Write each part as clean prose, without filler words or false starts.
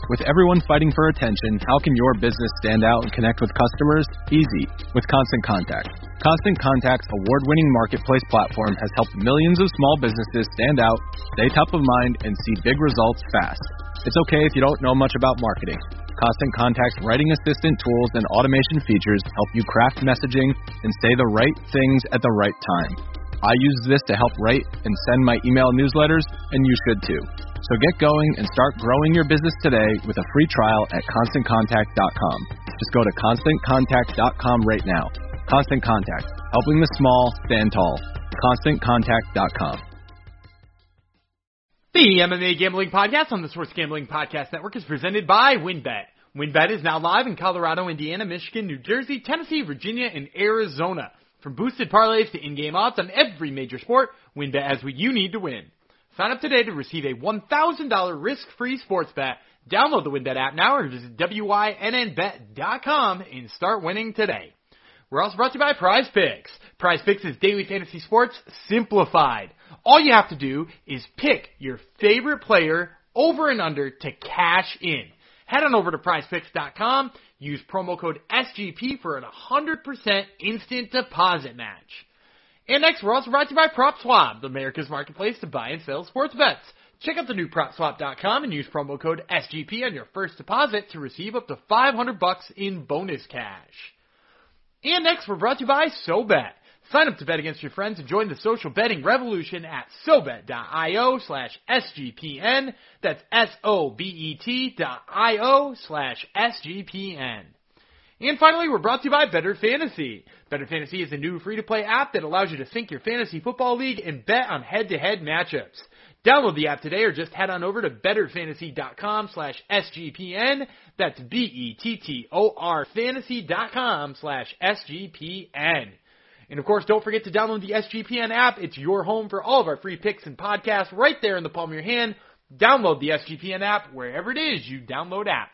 With everyone fighting for attention, how can your business stand out and connect with customers? Easy, with Constant Contact. Constant Contact's award-winning marketplace platform has helped millions of small businesses stand out, stay top of mind, and see big results fast. It's okay if you don't know much about marketing. Constant Contact's writing assistant tools and automation features help you craft messaging and say the right things at the right time. I use this to help write and send my email newsletters, and you should too. So get going and start growing your business today with a free trial at ConstantContact.com. Just go to ConstantContact.com right now. Constant Contact, helping the small stand tall. ConstantContact.com. The MMA Gambling Podcast on the Sports Gambling Podcast Network is presented by WynnBET. WynnBET is now live in Colorado, Indiana, Michigan, New Jersey, Tennessee, Virginia, and Arizona. From boosted parlays to in-game odds on every major sport, WynnBET has what you need to win. Sign up today to receive a $1,000 risk-free sports bet. Download the WynnBET app now or visit WYNNBet.com and start winning today. We're also brought to you by Prize Picks. Prize Picks is daily fantasy sports simplified. All you have to do is pick your favorite player over and under to cash in. Head on over to prizepicks.com, use promo code SGP for a 100% instant deposit match. And next, we're also brought to you by PropSwap, America's marketplace to buy and sell sports bets. Check out the new PropSwap.com and use promo code SGP on your first deposit to receive up to $500 in bonus cash. And next, we're brought to you by SoBet. Sign up to bet against your friends and join the social betting revolution at SoBet.io/SGPN. That's SOBET.io/SGPN. And finally, we're brought to you by Better Fantasy. Better Fantasy is a new free-to-play app that allows you to sync your fantasy football league and bet on head-to-head matchups. Download the app today or just head on over to betterfantasy.com/SGPN. That's BETTOR fantasy.com/SGPN. And of course, don't forget to download the SGPN app. It's your home for all of our free picks and podcasts right there in the palm of your hand. Download the SGPN app wherever it is you download apps.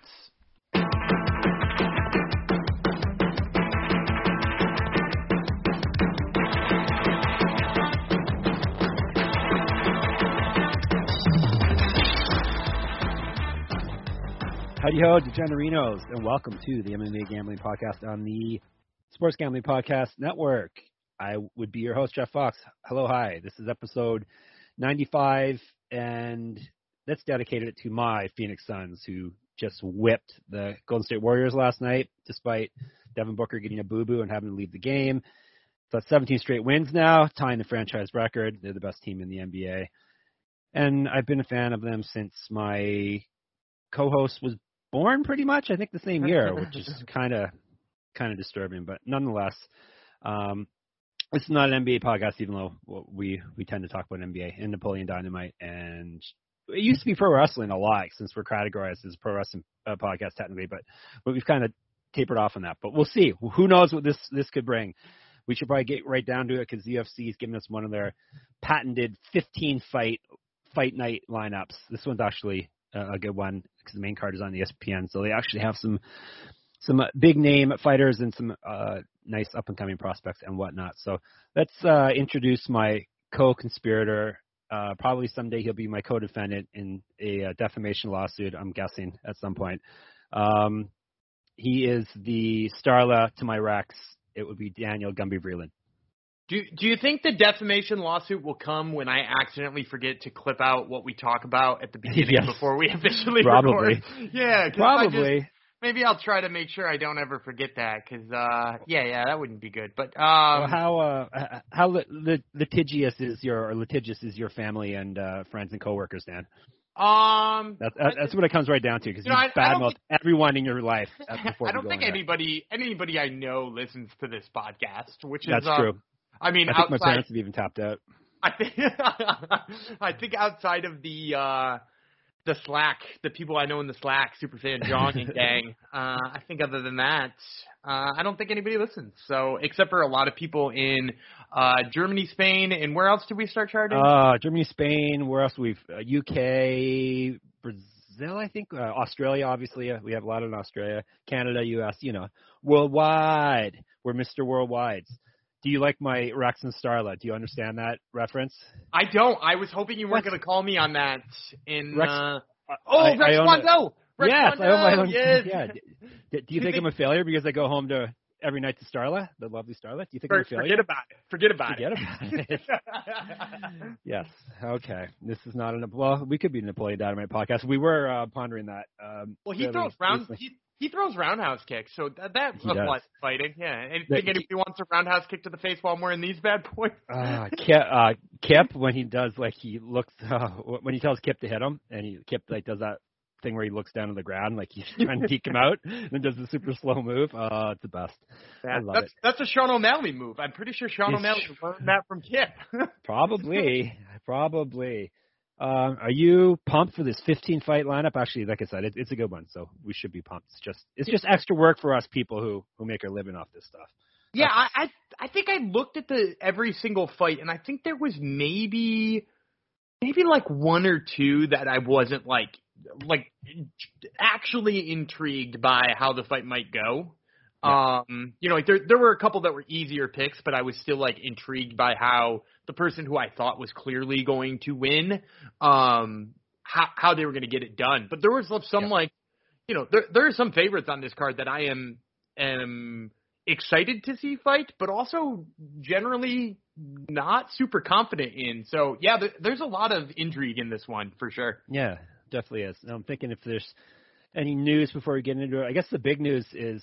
Howdy-ho, DeGenerinos, and welcome to the MMA Gambling Podcast on the Sports Gambling Podcast Network. I would be your host, Jeff Fox. Hello, hi. This is episode 95, and that's dedicated to my Phoenix Suns, who just whipped the Golden State Warriors last night, despite Devin Booker getting a boo-boo and having to leave the game. So that's 17 straight wins now, tying the franchise record. They're the best team in the NBA. And I've been a fan of them since my co-host was born, pretty much, I think the same year, which is kind of disturbing, but nonetheless, it's not an NBA podcast, even though we tend to talk about NBA and Napoleon Dynamite, and it used to be pro wrestling a lot, since we're categorized as a pro wrestling podcast technically, but we've kind of tapered off on that, but we'll see. Who knows what this could bring. We should probably get right down to it, because the UFC is giving us one of their patented 15 fight night lineups. This one's actually a good one, because the main card is on the ESPN, so they actually have some big name fighters and some nice up and coming prospects and whatnot. So let's introduce my co-conspirator. Probably someday he'll be my co-defendant in a defamation lawsuit, I'm guessing, at some point. He is the Starla to my Rex. It would be Daniel Gumby Vreeland. Do you think the defamation lawsuit will come when I accidentally forget to clip out what we talk about at the beginning before we officially record? Yeah, probably. Maybe I'll try to make sure I don't ever forget that, because that wouldn't be good. But how litigious is your family and friends and coworkers, Dan? That's what it comes right down to, because you badmouth everyone in your life. I don't think anybody I know listens to this podcast, which is that's true. I mean, I think my parents have even tapped out. I think outside of the Slack, the people I know in the Slack, Superfan John and gang, I think other than that, I don't think anybody listens. So, except for a lot of people in Germany, Spain, and where else did we start charting? Germany, Spain, where else? UK, Brazil, I think, Australia, obviously. We have a lot in Australia, Canada, US, worldwide. We're Mr. Worldwides. Do you like my Rex and Starla? Do you understand that reference? I don't. I was hoping you weren't going to call me on that. Rex Rex Kwando! Yes, I hope I don't. Yes. Yeah. Do you think I'm a failure because I go home to every night to Starla, the lovely Starla? Do you think I'm a failure? Forget about it. Yes. Okay. This is not well, we could be Napoleon Dynamite podcast. We were pondering that. Well, he throws roundhouse kicks, so that applies to fighting. Yeah. Anybody wants a roundhouse kick to the face while I'm wearing these bad boys? Kip, when he does he looks when he tells Kip to hit him, and Kip does that thing where he looks down on the ground like he's trying to deke him out, and does the super slow move. It's the best. I love it. That's a Sean O'Malley move. I'm pretty sure Sean O'Malley learned that from Kip. Probably. Are you pumped for this 15-fight lineup? Actually, like I said, it's a good one, so we should be pumped. It's just extra work for us people who make our living off this stuff. Yeah, I think I looked at every single fight, and I think there was maybe like one or two that I wasn't like actually intrigued by how the fight might go. Yeah. There were a couple that were easier picks, but I was still intrigued by how the person who I thought was clearly going to win, how they were going to get it done. But there was some there are some favorites on this card that I am excited to see fight, but also generally not super confident in. So yeah, there's a lot of intrigue in this one for sure. Yeah, definitely is. And I'm thinking if there's any news before we get into it. I guess the big news is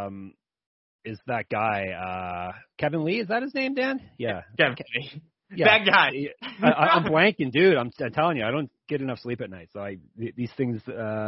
that guy, Kevin Lee. Is that his name, Dan? Yeah. Kevin Lee. Yeah. That guy. I'm blanking, dude. I'm telling you, I don't get enough sleep at night. So these things,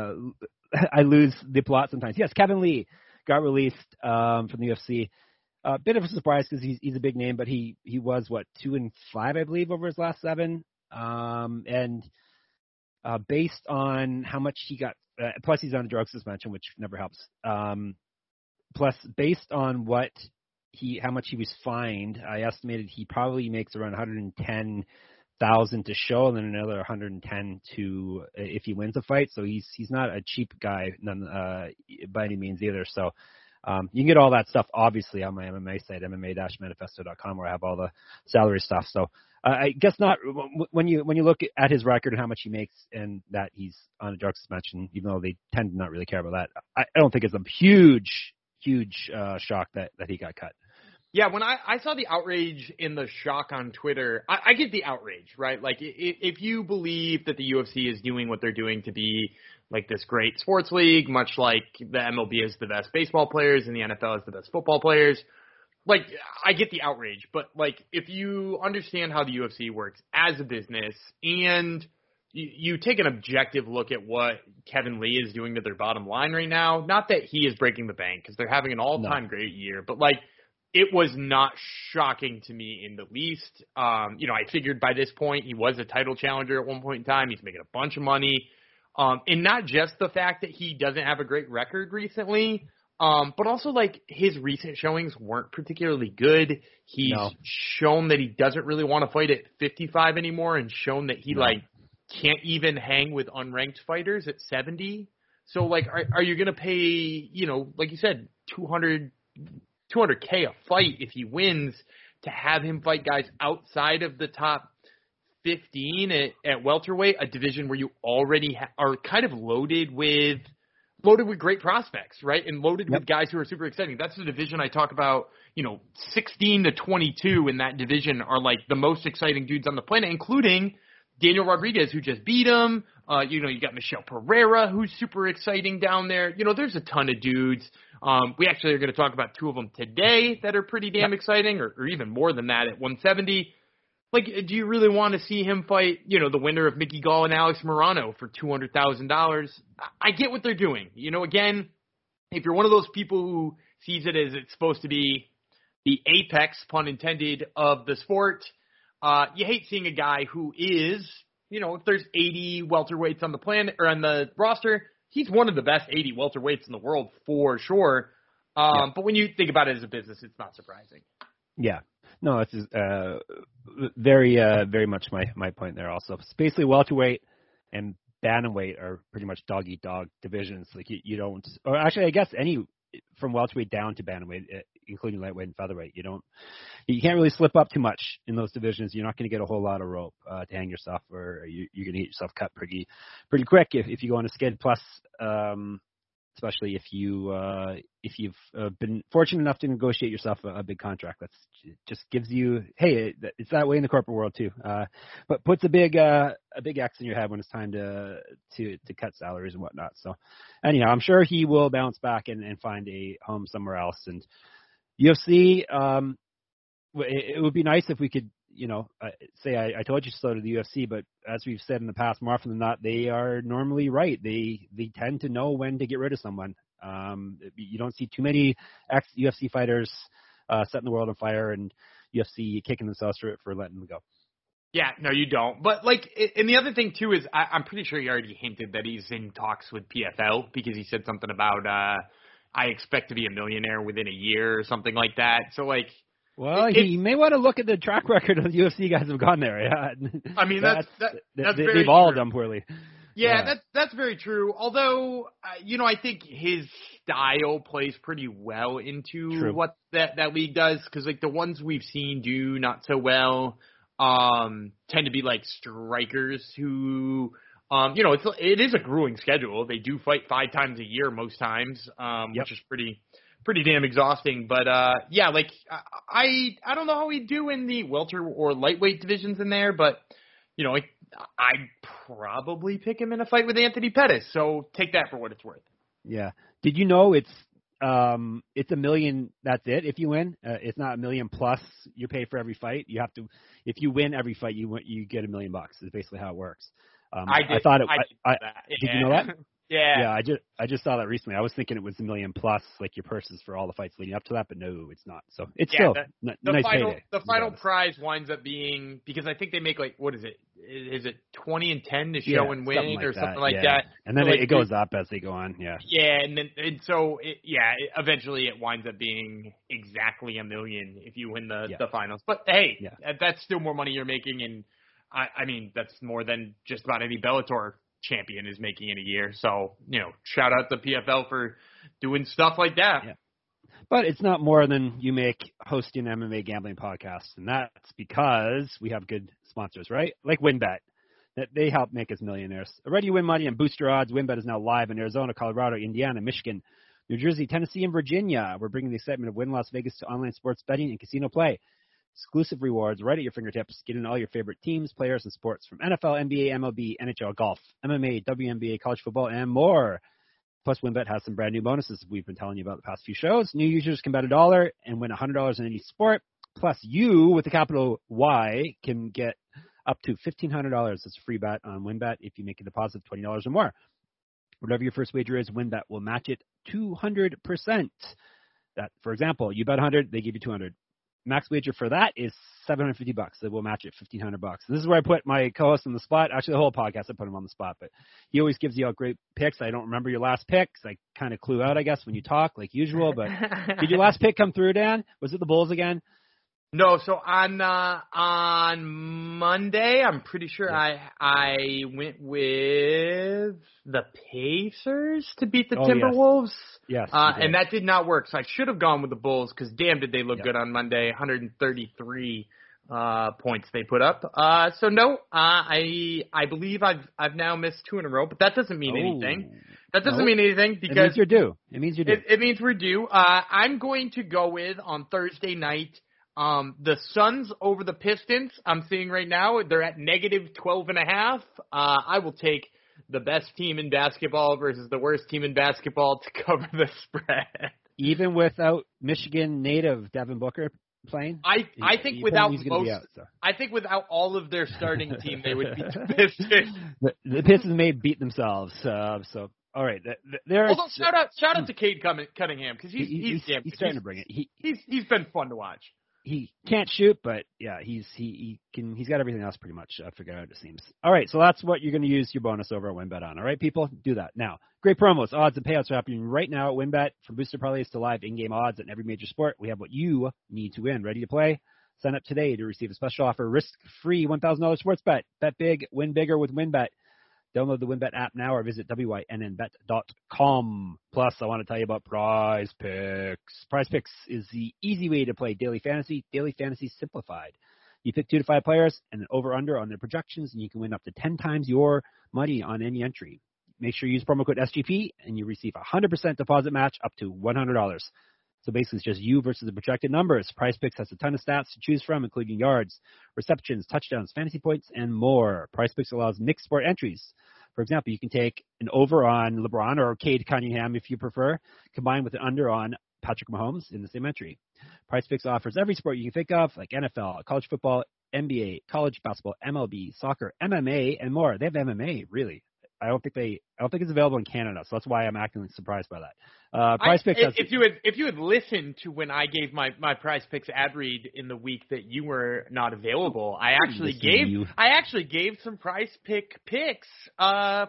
I lose the plot sometimes. Yes, Kevin Lee got released from the UFC. A bit of a surprise because he's a big name, but he was 2-5, I believe, over his last 7. And based on how much he got, plus he's on a drug suspension, which never helps. Plus, based on how much he was fined, I estimated he probably makes around $110,000 to show, and then another 110 to if he wins a fight. So he's not a cheap guy, by any means either. So you can get all that stuff obviously on my MMA site, MMA-manifesto.com, where I have all the salary stuff. So I guess not when you look at his record and how much he makes, and that he's on a drug suspension, even though they tend to not really care about that. I don't think it's a huge shock that he got cut. Yeah, when I saw the outrage in the shock on Twitter, I get the outrage, right? Like, if you believe that the UFC is doing what they're doing to be like this great sports league, much like the MLB is the best baseball players and the NFL is the best football players, like, I get the outrage. But, like, if you understand how the UFC works as a business and you take an objective look at what Kevin Lee is doing to their bottom line right now, not that he is breaking the bank because they're having an all-time great year, but, like, it was not shocking to me in the least. I figured by this point he was a title challenger at one point in time. He's making a bunch of money. And not just the fact that he doesn't have a great record recently, but also, like, his recent showings weren't particularly good. He's shown that he doesn't really want to fight at 55 anymore, and shown that he, can't even hang with unranked fighters at 70. So, like, are you going to pay, like you said, $200K a fight if he wins to have him fight guys outside of the top 15 at welterweight, a division where you already are kind of loaded with great prospects, right? And loaded with guys who are super exciting. That's the division I talk about, 16 to 22 in that division are like the most exciting dudes on the planet, including Daniel Rodriguez, who just beat him. You got Michelle Pereira, who's super exciting down there. There's a ton of dudes. We actually are going to talk about 2 of them today that are pretty damn exciting, or even more than that at 170. Like, do you really want to see him fight, the winner of Mickey Gall and Alex Morano for $200,000? I get what they're doing. Again, if you're one of those people who sees it as it's supposed to be the apex, pun intended, of the sport, you hate seeing a guy who is, if there's 80 welterweights on the planet or on the roster, he's one of the best 80 welterweights in the world for sure. But when you think about it as a business, it's not surprising. Yeah. No, it's very, very much my point there also. It's basically welterweight and bantamweight are pretty much dog-eat-dog divisions. Like you don't – or actually, I guess any – from welterweight down to bantamweight, including lightweight and featherweight. You can't really slip up too much in those divisions. You're not going to get a whole lot of rope to hang yourself, or you're going to get yourself cut pretty quick if you go on a skid. Plus, especially if you've been fortunate enough to negotiate yourself a big contract. That's just gives you, hey, it's that way in the corporate world too. But puts a big X in your head when it's time to cut salaries and whatnot. So anyhow, I'm sure he will bounce back and find a home somewhere else. And UFC, it would be nice if we could, say I told you so to the UFC, but as we've said in the past, more often than not, they are normally right. They tend to know when to get rid of someone. You don't see too many ex-UFC fighters setting the world on fire and UFC kicking themselves for letting them go. Yeah, no, you don't. But, and the other thing, too, is I'm pretty sure he already hinted that he's in talks with PFL because he said something about, I expect to be a millionaire within a year or something like that. So, well, he may want to look at the track record of the UFC guys who've gone there. Yeah, I mean that's very they've all true. done poorly. Yeah, that's very true. Although, I think his style plays pretty well into what that league does, because the ones we've seen do not so well tend to be strikers who. It is a grueling schedule. They do fight 5 times a year most times, which is pretty damn exhausting. But I don't know how he'd do in the welter or lightweight divisions in there, but I'd probably pick him in a fight with Anthony Pettis. So take that for what it's worth. Yeah. Did you know it's $1 million? That's it. If you win, it's not $1 million plus you pay for every fight. You have to, if you win every fight, you get $1 million. Is basically how it works. I thought it. Did you know that? Yeah. I just saw that recently. I was thinking it was $1 million plus, your purses for all the fights leading up to that, but no, it's not. So it's still nice payday. The final prize winds up being, because I think they make what is it? Is it 20 and 10 to show and win or something like that? And then it goes up as they go on. Yeah. Yeah, eventually it winds up being exactly $1 million if you win the finals. But hey, that's still more money you're making, and I mean that's more than just about any Bellator champion is making in a year. So, shout out to PFL for doing stuff like that. Yeah. But it's not more than you make hosting an MMA gambling podcast. And that's because we have good sponsors, right? Like WynnBET. That they help make us millionaires. Already you win money on booster odds. WynnBET is now live in Arizona, Colorado, Indiana, Michigan, New Jersey, Tennessee, and Virginia. We're bringing the excitement of Wynn Las Vegas to online sports betting and casino play. Exclusive rewards right at your fingertips. Get in all your favorite teams, players, and sports from NFL, NBA, MLB, NHL, golf, MMA, WNBA, college football, and more. Plus, WynnBET has some brand new bonuses we've been telling you about the past few shows. New users can bet $1 and win $100 in any sport. Plus, you, with the capital Y, can get up to $1,500 as a free bet on WynnBET if you make a deposit of $20 or more. Whatever your first wager is, WynnBET will match it 200%. That, for example, you bet 100, they give you 200. Max wager for that is $750. They will match it $1,500. And this is where I put my co-host on the spot. Actually, the whole podcast I put him on the spot, but he always gives you out great picks. I don't remember your last picks. I kind of clue out, I guess, when you talk like usual. But did your last pick come through, Dan? Was it the Bulls again? No. So on Monday, I'm pretty sure I went with the Pacers to beat the Timberwolves. Yes. And that did not work. So I should have gone with the Bulls because damn did they look good on Monday. 133 points they put up. So no, I believe I've now missed 2 in a row, but that doesn't mean anything. That doesn't mean anything because it means you're due. It means you're due. It means we're due. I'm going to go with on Thursday night. The Suns over the Pistons. I'm seeing right now they're at negative 12.5. I will take the best team in basketball versus the worst team in basketball to cover the spread. Even without Michigan native Devin Booker playing? I think without all of their starting team, they would beat the Pistons. The Pistons may beat themselves. So all right. Although shout out to Cade Cunningham because he's starting to bring it. He's been fun to watch. He can't shoot, but yeah, he's got everything else pretty much figured out, it seems. All right, so that's what you're going to use your bonus over at WynnBET on. All right, people, do that. Now, great promos, odds, and payouts are happening right now at WynnBET. From booster parlays to live in-game odds in every major sport, we have what you need to win. Ready to play? Sign up today to receive a special offer, risk-free $1,000 sports bet. Bet big, win bigger with WynnBET. Download the WinBet app now or visit wynnbet.com. Plus, I want to tell you about Prize Picks. Prize Picks is the easy way to play daily fantasy simplified. You pick 2 to 5 players and an over-under on their projections, and you can win up to 10 times your money on any entry. Make sure you use promo code SGP, and you receive a 100% deposit match up to $100. So basically, it's just you versus the projected numbers. Prize Picks has a ton of stats to choose from, including yards, receptions, touchdowns, fantasy points, and more. Prize Picks allows mixed sport entries. For example, you can take an over on LeBron or Cade Cunningham if you prefer, combined with an under on Patrick Mahomes in the same entry. Prize Picks offers every sport you can think of, like NFL, college football, NBA, college basketball, MLB, soccer, MMA, and more. They have MMA, really. I don't think it's available in Canada, so that's why I'm acting surprised by that. Prize Picks. If you had listened to when I gave my Prize Picks ad read in the week that you were not available, I actually gave some Prize picks. For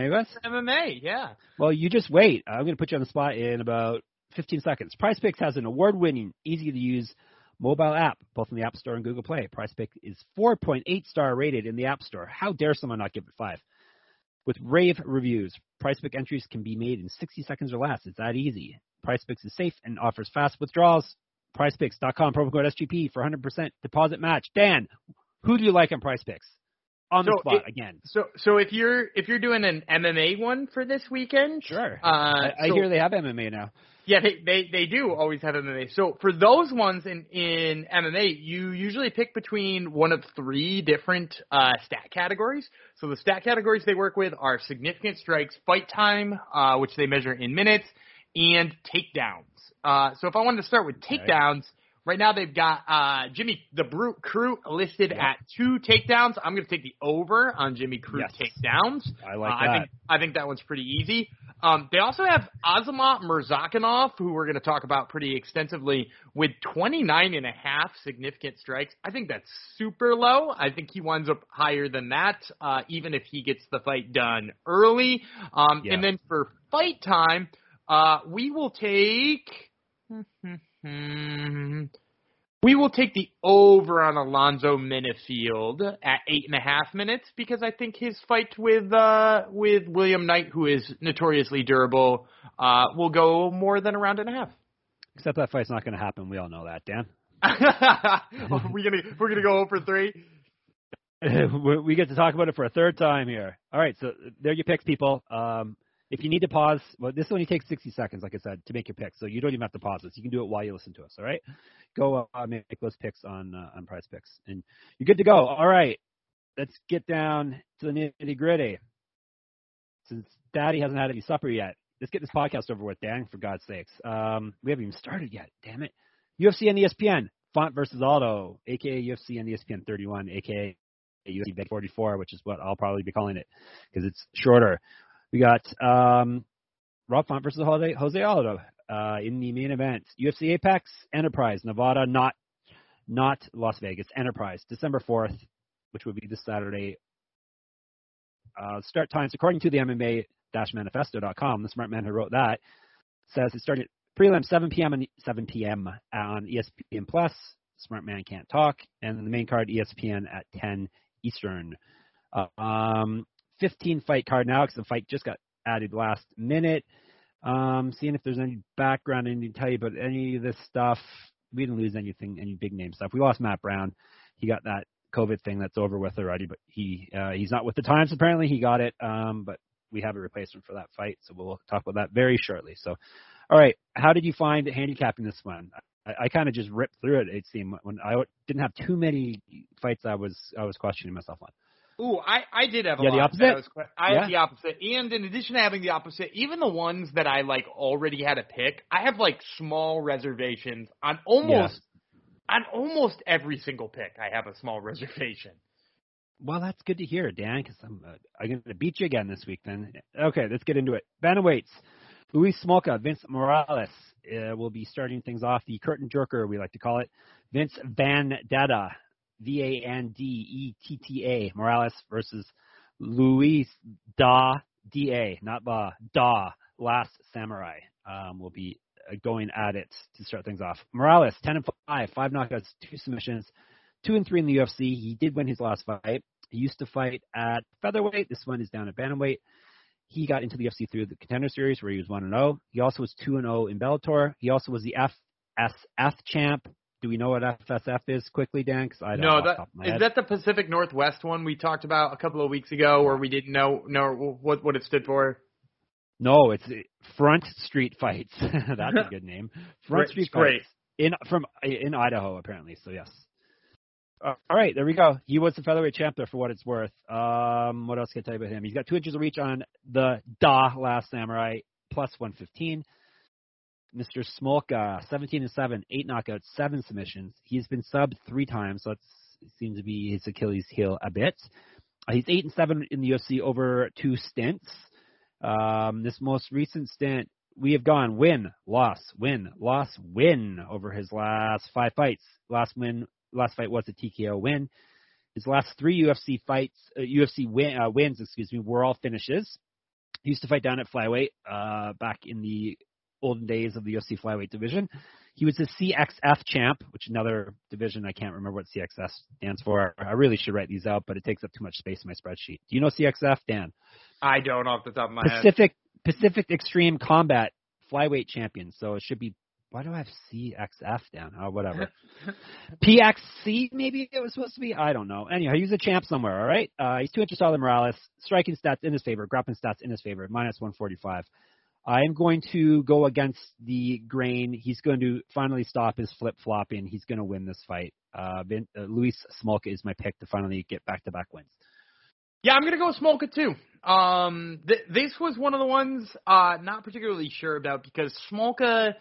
MMA, yeah. Well, you just wait. I'm going to put you on the spot in about 15 seconds. Prize Picks has an award-winning, easy-to-use mobile app, both in the App Store and Google Play. Prize Picks is 4.8 star rated in the App Store. How dare someone not give it 5? With rave reviews, Prize Pick entries can be made in 60 seconds or less. It's that easy. Prize Picks is safe and offers fast withdrawals. PrizePicks.com, promo code SGP for 100% deposit match. Dan, who do you like on Prize Picks? On the spot again. So if you're doing an MMA one for this weekend, sure. I hear they have MMA now. Yeah, they do always have MMA. So for those ones in MMA, you usually pick between one of 3 different stat categories. So the stat categories they work with are significant strikes, fight time, which they measure in minutes, and takedowns. So if I wanted to start with takedowns, right now they've got Jimmy the Brute Crute listed at 2 takedowns. I'm going to take the over on Jimmy Crute takedowns. I like that. I think that one's pretty easy. They also have Azamat Murzakanov, who we're going to talk about pretty extensively, with 29.5 significant strikes. I think that's super low. I think he winds up higher than that, even if he gets the fight done early. And then for fight time, we will take the over on Alonzo Minifield at 8.5 minutes because I think his fight with William Knight, who is notoriously durable, will go more than a round and a half. Except that fight's not going to happen. We all know that, Dan. We're gonna go over 3. We get to talk about it for a third time here. All right, so there you picks, people. If you need to pause, well, this only takes 60 seconds, like I said, to make your picks. So you don't even have to pause this. You can do it while you listen to us, all right? Go make those picks on Prize Picks. And you're good to go. All right, let's get down to the nitty-gritty. Since Daddy hasn't had any supper yet, let's get this podcast over with, Dan, for God's sakes. We haven't even started yet, damn it. UFC and ESPN, Font versus Aldo, a.k.a. UFC and ESPN 31, a.k.a. UFC Big 44, which is what I'll probably be calling it because it's shorter. We got Rob Font versus Jose Aldo in the main event. UFC Apex, Enterprise, Nevada, not Las Vegas, Enterprise, December 4th, which would be this Saturday. Start times, according to the MMA-manifesto.com, the smart man who wrote that, says it started prelim 7 p.m. on ESPN Plus. Smart man can't talk. And then the main card, ESPN at 10 Eastern. 15 fight card now because the fight just got added last minute. Seeing if there's any background I need to tell you about any of this stuff. We didn't lose anything, any big name stuff. We lost Matt Brown. He got that COVID thing that's over with already, but he's not with the Times apparently. He got it, but we have a replacement for that fight, so we'll talk about that very shortly. So, all right, how did you find handicapping this one? I kind of just ripped through it. It seemed when I didn't have too many fights I was questioning myself on. Ooh, I did have a lot. The opposite? I had the opposite. And in addition to having the opposite, even the ones that I already had a pick, I have small reservations on almost every single pick. I have a small reservation. Well, that's good to hear, Dan, because I'm going to beat you again this week then. Okay, let's get into it. Bantamweights. Luis Smolka, Vince Morales will be starting things off. The curtain jerker, we like to call it. Vince Vandetta. Vandetta, Morales versus Luis D.A., not Da, Last Samurai, will be going at it to start things off. Morales, 10-5, 5 knockouts, 2 submissions, 2-3 in the UFC. He did win his last fight. He used to fight at featherweight. This one is down at bantamweight. He got into the UFC through the Contender Series where he was 1-0. He also was 2-0 in Bellator. He also was the FSF champ. Do we know what FSF is quickly, Dan? Because I don't know off the top of my head. Is that the Pacific Northwest one we talked about a couple of weeks ago where we didn't know what it stood for? No, it's Front Street Fights. That's a good name. Front Street Fights in Idaho, apparently. So, yes. All right, there we go. He was the featherweight champ there for what it's worth. What else can I tell you about him? He's got 2 inches of reach on the Last Samurai, plus 115. Mr. Smolka, 17-7, 8 knockouts, 7 submissions. He's been subbed 3 times, so it seems to be his Achilles heel a bit. He's 8-7 in the UFC over 2 stints. This most recent stint, we have gone win, loss, win, loss, win over his last 5 fights. Last fight was a TKO win. His last 3 UFC wins, were all finishes. He used to fight down at flyweight back in the olden days of the UFC flyweight division. He was the CXF champ, which is another division. I can't remember what CXF stands for. I really should write these out, but it takes up too much space in my spreadsheet. Do you know CXF, Dan? I don't off the top of my head. Pacific Extreme Combat flyweight champion. So it should be, why do I have CXF down? Oh, whatever. PXC, maybe it was supposed to be? I don't know. Anyhow, he's a champ somewhere, all right? He's 2 inches taller than Morales. Striking stats in his favor. Grappling stats in his favor. Minus 145. I am going to go against the grain. He's going to finally stop his flip-flopping. He's going to win this fight. Luis Smolka is my pick to finally get back-to-back wins. Yeah, I'm going to go with Smolka, too. This was one of the ones not particularly sure about because Smolka,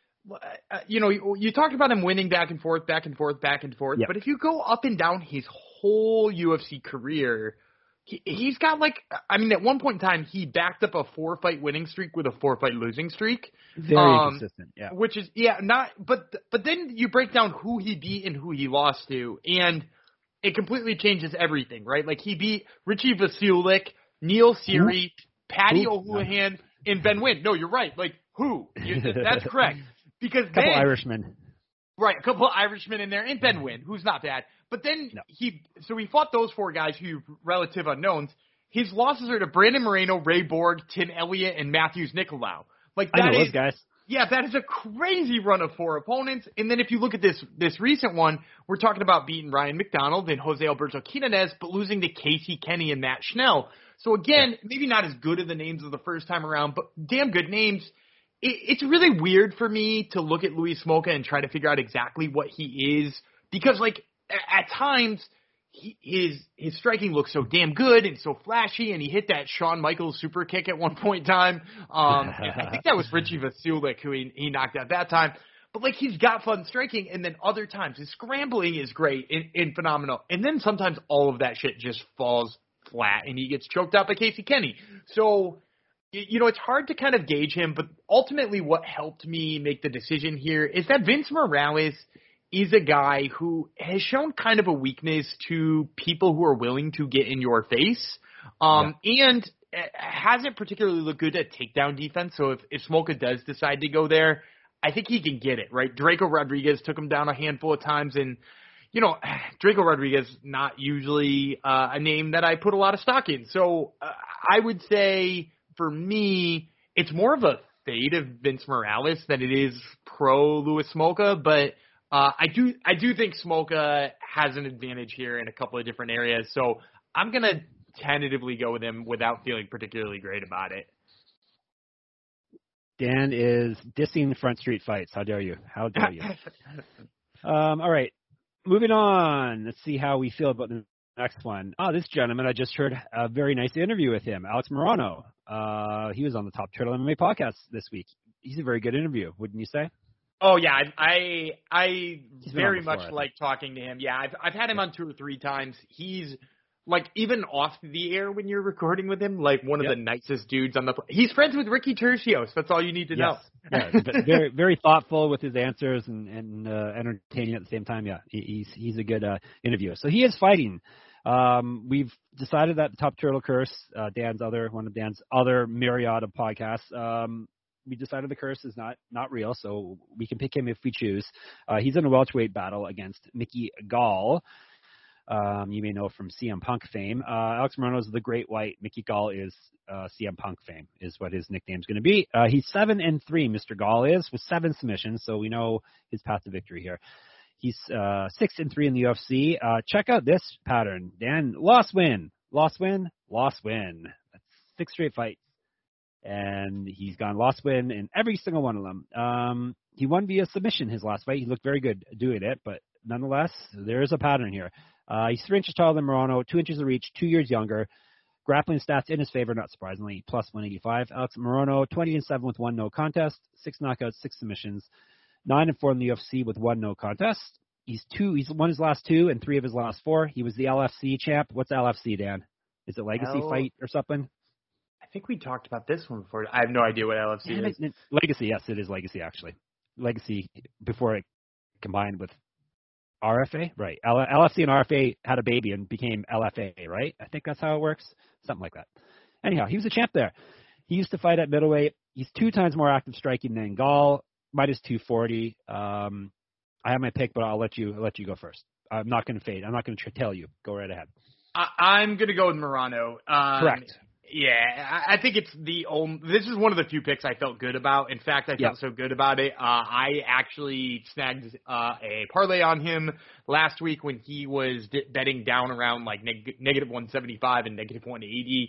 you talked about him winning back and forth, yep. But if you go up and down his whole UFC career, he's got at one point in time, he backed up a 4-fight winning streak with a 4-fight losing streak. Very consistent, yeah. Which is, but then you break down who he beat and who he lost to, and it completely changes everything, right? Like, he beat Richie Vasiulik, Neil Seery, Paddy O'Houlihan, and Ben Wynn. No, you're right. Like, who? That's correct. Because a couple Irishmen. Right, a couple of Irishmen in there, and Ben Wynn, who's not bad. But then he fought those 4 guys who relative unknowns. His losses are to Brandon Moreno, Ray Borg, Tim Elliott, and Matthews Nicolau. Like, that I know those guys. Yeah, that is a crazy run of 4 opponents. And then if you look at this recent one, we're talking about beating Ryan McDonald and Jose Alberto Quinonez, but losing to Casey Kenny and Matt Schnell. So again, maybe not as good of the names of the first time around, but damn good names. It's really weird for me to look at Luis Smolka and try to figure out exactly what he is, because at times his striking looks so damn good and so flashy, and he hit that Shawn Michaels super kick at one point in time. I think that was Richie Vasiulik who he knocked out that time. But he's got fun striking, and then other times his scrambling is great and phenomenal, and then sometimes all of that shit just falls flat and he gets choked out by Casey Kenny. So it's hard to kind of gauge him, but ultimately what helped me make the decision here is that Vince Morales is a guy who has shown kind of a weakness to people who are willing to get in your face, and hasn't particularly looked good at takedown defense. So if Smolka does decide to go there, I think he can get it, right? Draco Rodriguez took him down a handful of times, and Draco Rodriguez, not usually a name that I put a lot of stock in. So I would say, for me, it's more of a fade of Vince Morales than it is pro Luis Smolka, but I do think Smolka has an advantage here in a couple of different areas, so I'm going to tentatively go with him without feeling particularly great about it. Dan is dissing Front Street Fights. How dare you? How dare you? All right, moving on. Let's see how we feel about the next one. This gentleman, I just heard a very nice interview with him, Alex Morano. He was on the Top Turtle MMA podcast this week. He's a very good interview, wouldn't you say? Oh yeah, I very much like talking to him. Yeah, I've had him on 2 or 3 times. He's even off the air when you're recording with him, one of the nicest dudes on the. He's friends with Ricky Tercios. That's all you need to know. Yeah, very very thoughtful with his answers and entertaining at the same time. Yeah, he's a good interviewer. So he is fighting. We've decided that the Top Turtle Curse, one of Dan's other myriad of podcasts. We decided the curse is not real, so we can pick him if we choose. He's in a welterweight battle against Mickey Gall. You may know from CM Punk fame. Alex Morono is the Great White. Mickey Gall is CM Punk fame, is what his nickname is going to be. He's 7-3, Mr. Gall is, with 7 submissions, so we know his path to victory here. He's 6-3 in the UFC. Check out this pattern, Dan. Loss win. That's 6 straight fights. And he's gone loss win in every single one of them. He won via submission his last fight. He looked very good doing it, but nonetheless, there is a pattern here. He's 3 inches taller than Morono, 2 inches of reach, 2 years younger. Grappling stats in his favor, not surprisingly, plus 185. Alex Morono, 20-7 with 1 no contest, 6 knockouts, 6 submissions, 9-4 in the UFC with 1 no contest. He's won his last 2 and 3 of his last 4. He was the LFC champ. What's LFC, Dan? Is it Legacy Fight or something? I think we talked about this one before. I have no idea what LFC is. Legacy, yes, it is Legacy, actually. Legacy before it combined with RFA, right? LFC and RFA had a baby and became LFA, right? I think that's how it works. Something like that. Anyhow, he was a champ there. He used to fight at middleweight. He's 2 times more active striking than Gall, minus 240. I have my pick, but I'll let you go first. I'm not going to fade. I'm not going to tell you. Go right ahead. I'm going to go with Morono. Correct. Yeah, I think it's this is one of the few picks I felt good about. In fact, I felt so good about it. I actually snagged a parlay on him last week when he was betting down around like negative 175 and negative 180.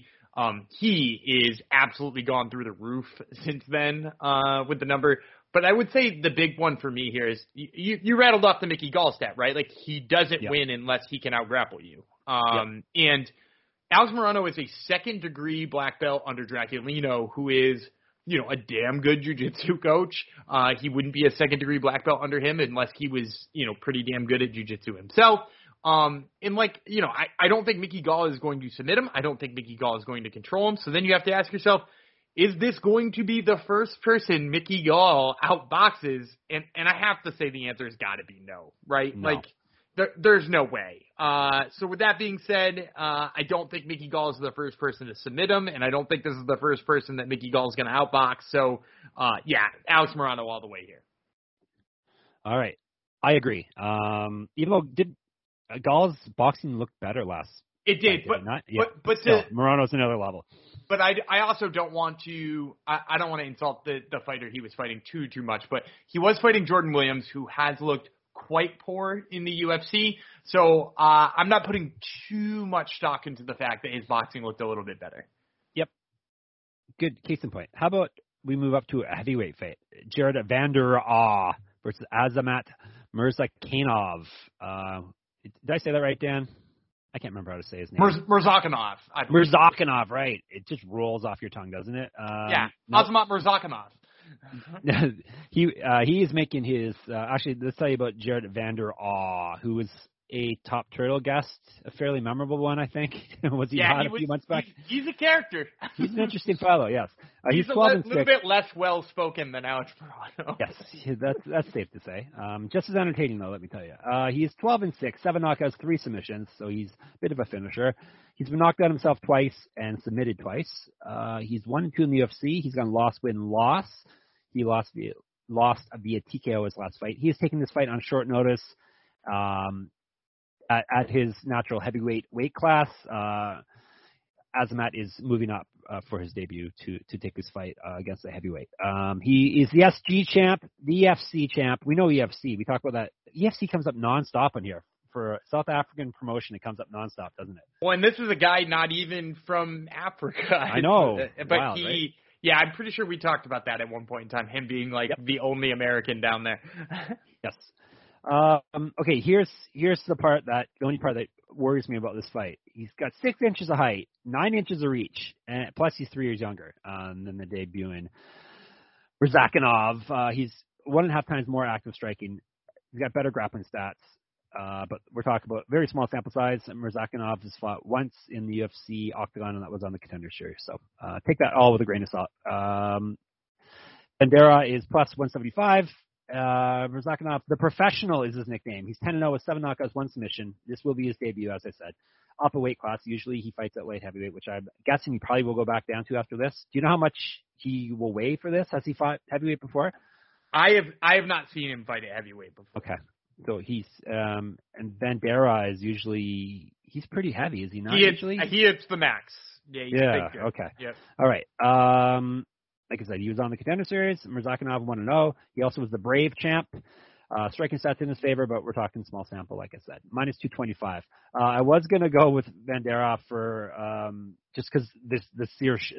He is absolutely gone through the roof since then with the number. But I would say the big one for me here is you rattled off the Mickey Gall stat, right? Like he doesn't win unless he can out-grapple you. And Alex Morono is a second-degree black belt under Draculino, who is, a damn good jiu-jitsu coach. He wouldn't be a second-degree black belt under him unless he was, pretty damn good at jiu-jitsu himself. I don't think Mickey Gall is going to submit him. I don't think Mickey Gall is going to control him. So then you have to ask yourself, is this going to be the first person Mickey Gall outboxes? And I have to say the answer has got to be no, right? No. Like, there's no way. So with that being said, I don't think Mickey Gall is the first person to submit him, and I don't think this is the first person that Mickey Gall is going to outbox. So, Alex Morono all the way here. All right. I agree. Even though Gall's boxing looked better last. It did, but Morono's another level. But I also don't want to I don't want to insult the fighter he was fighting too much, but he was fighting Jordan Williams, who has looked quite poor in the UFC. So I'm not putting too much stock into the fact that his boxing looked a little bit better. Yep. Good case in point. How about we move up to a heavyweight fight? Jared Vander Awe versus Azamat Murzakanov. Did I say that right, Dan? I can't remember how to say his name. Murzakanov. Murzakanov, right. It just rolls off your tongue, doesn't it? Azamat Murzakanov. He is making his actually, let's tell you about Jared Vander Awe, who was a Top Turtle guest, a fairly memorable one, I think. Was he not a few months back? He's a character. He's an interesting fellow, yes. He's 12 and 6. A little bit less well-spoken than Alex Morono. Yes, that's safe to say. Just as entertaining, though, let me tell you. He's 12 and 6, 7 knockouts, 3 submissions, so he's a bit of a finisher. He's been knocked out himself twice and submitted twice. He's 1-2 in the UFC. He's gone loss-win-loss. He lost via TKO his last fight. He is taking this fight on short notice. At his natural heavyweight weight class, Azamat is moving up for his debut to take this fight against the heavyweight. He is the SG champ, the EFC champ. We know EFC. We talk about that. EFC comes up nonstop on here. For a South African promotion, it comes up nonstop, doesn't it? Well, and this is a guy not even from Africa. I know. But wild, right? Yeah, I'm pretty sure we talked about that at one point in time, him being the only American down there. Yes. Okay, here's the only part that worries me about this fight. He's got 6 inches of height, 9 inches of reach, and plus he's 3 years younger than the debuting Murzakanov. He's 1.5 times more active striking. He's got better grappling stats. But we're talking about very small sample size. Murzakanov has fought once in the UFC octagon, and that was on the Contender Series. So take that all with a grain of salt. Bandera is plus 175. Murzakanov, the professional, is his nickname. He's 10-0 with 7 knockouts, 1 submission. This will be his debut, as I said. Up a weight class. Usually he fights at light heavyweight, which I'm guessing he probably will go back down to after this. Do you know how much he will weigh for this? Has he fought heavyweight before? I have not seen him fight at heavyweight before. Okay. So he's and Bandera is usually he's pretty heavy, is he not? Usually he hits the max. Yeah. He's a big guy. Okay. Yep. All right. Like I said, he was on the Contender Series. Murzakanov 1-0. He also was the Brave champ. Striking stats in his favor, but we're talking small sample, like I said. Minus 225. I was going to go with Bandera for just because the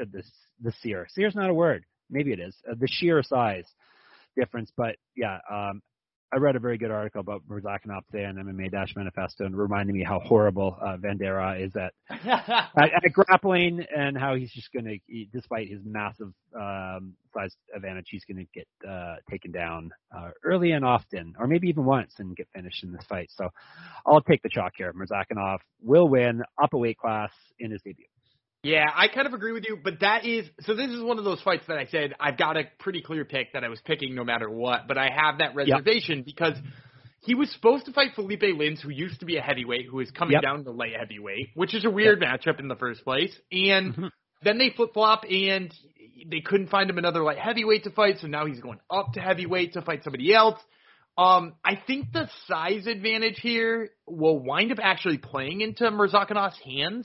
Sear's not a word. Maybe it is. The sheer size difference. But, yeah, I read a very good article about Murzakanov today on MMA-Manifesto and reminding me how horrible Bandera is at grappling and how he's just going to, despite his massive size advantage, he's going to get taken down early and often, or maybe even once and get finished in this fight. So I'll take the chalk here. Murzakanov will win up a weight class in his debut. Yeah, I kind of agree with you, but this is one of those fights that I said I've got a pretty clear pick that I was picking no matter what, but I have that reservation because he was supposed to fight Felipe Lins, who used to be a heavyweight, who is coming down to light heavyweight, which is a weird matchup in the first place, and then they flip-flop, and they couldn't find him another light heavyweight to fight, so now he's going up to heavyweight to fight somebody else. I think the size advantage here will wind up actually playing into Murzakanov's hands.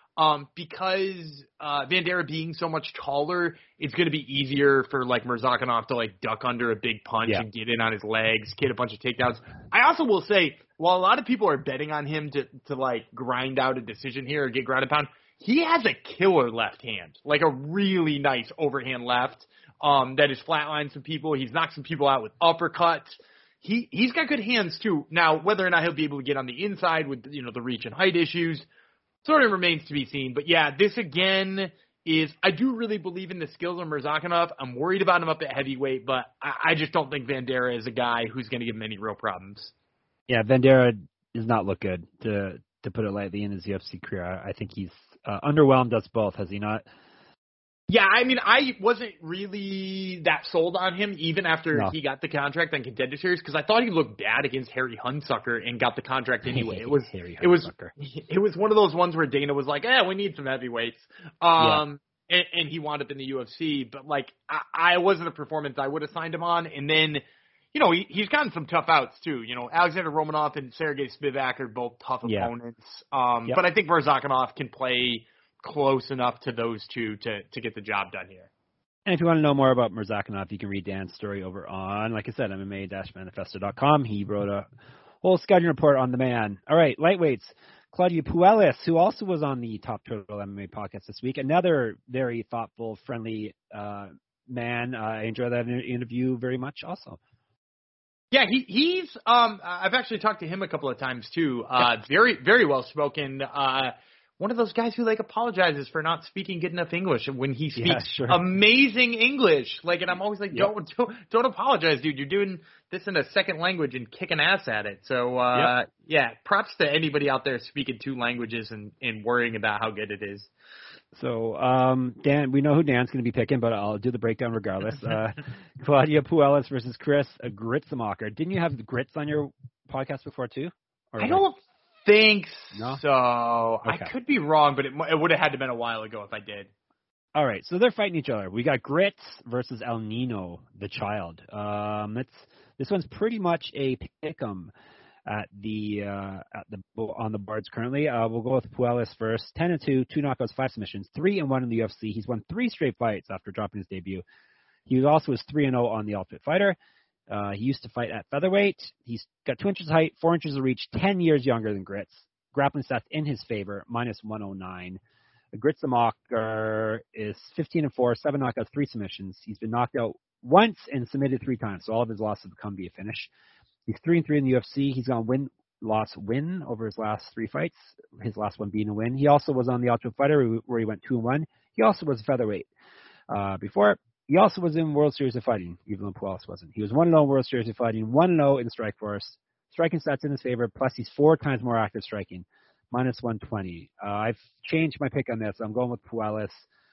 Because Bandera being so much taller, it's going to be easier for like Murzakanov to like duck under a big punch and get in on his legs, get a bunch of takedowns. I also will say, while a lot of people are betting on him to like grind out a decision here or get ground and pound, he has a killer left hand, like a really nice overhand left that has flatlined some people. He's knocked some people out with uppercuts. He's got good hands too. Now, whether or not he'll be able to get on the inside with the reach and height issues sort of remains to be seen. But, yeah, this again is – I do really believe in the skills of Murzakanov. I'm worried about him up at heavyweight, but I just don't think Bandera is a guy who's going to give him any real problems. Yeah, Bandera does not look good, to put it lightly, in his UFC career. I think he's underwhelmed us both, has he not? Yeah, I mean, I wasn't really that sold on him even after he got the contract on Contender Series because I thought he looked bad against Harry Hunsucker and got the contract anyway. It was one of those ones where Dana was like, we need some heavyweights. And he wound up in the UFC. But, like, I wasn't a performance I would have signed him on. And then, he's gotten some tough outs, too. Alexander Romanov and Sergey Spivak are both tough opponents. But I think Murzakanov can play close enough to those two to get the job done here. And if you want to know more about Murzakanov, you can read Dan's story over on, like I said, MMA-Manifesto.com. He wrote a whole scouting report on the man. All right, lightweights. Claudio Puelles, who also was on the Top Turtle MMA podcast this week. Another very thoughtful, friendly man. I enjoyed that interview very much also. Yeah, he's I've actually talked to him a couple of times too. Very, very well spoken. One of those guys who like apologizes for not speaking good enough English when he speaks amazing English. Like, and I'm always like, don't apologize, dude. You're doing this in a second language and kicking ass at it. So, props to anybody out there speaking two languages and worrying about how good it is. So, Dan, we know who Dan's going to be picking, but I'll do the breakdown regardless. Claudio Puelles versus Chris Gritsemacher. Didn't you have the Grits on your podcast before too? I don't think so. Okay. I could be wrong, but it would have had to been a while ago if I did. All right, so they're fighting each other. We got Grits versus El Nino, the child. This one's pretty much a pick'em on the boards currently. We'll go with Puelles first. 10-2, 2 knockouts, 5 submissions, 3-1 in the UFC. He's won 3 straight fights after dropping his debut. He also was 3-0 on the Ultimate Fighter. He used to fight at featherweight. He's got 2 inches of height, 4 inches of reach, 10 years younger than Grits. Grappling stats in his favor, minus 109. Gritsemacher is 15-4, 7 knockouts, 3 submissions. He's been knocked out once and submitted 3 times, so all of his losses have come via finish. He's 3-3 in the UFC. He's gone win over his last 3 fights, his last one being a win. He also was on the Ultimate Fighter where he went 2-1. He also was featherweight before. He also was in World Series of Fighting, even though Puelles wasn't. He was 1-0 in World Series of Fighting, 1-0 in Strikeforce. Striking stats in his favor, plus he's 4 times more active striking, minus 120. I've changed my pick on this. I'm going with Puelles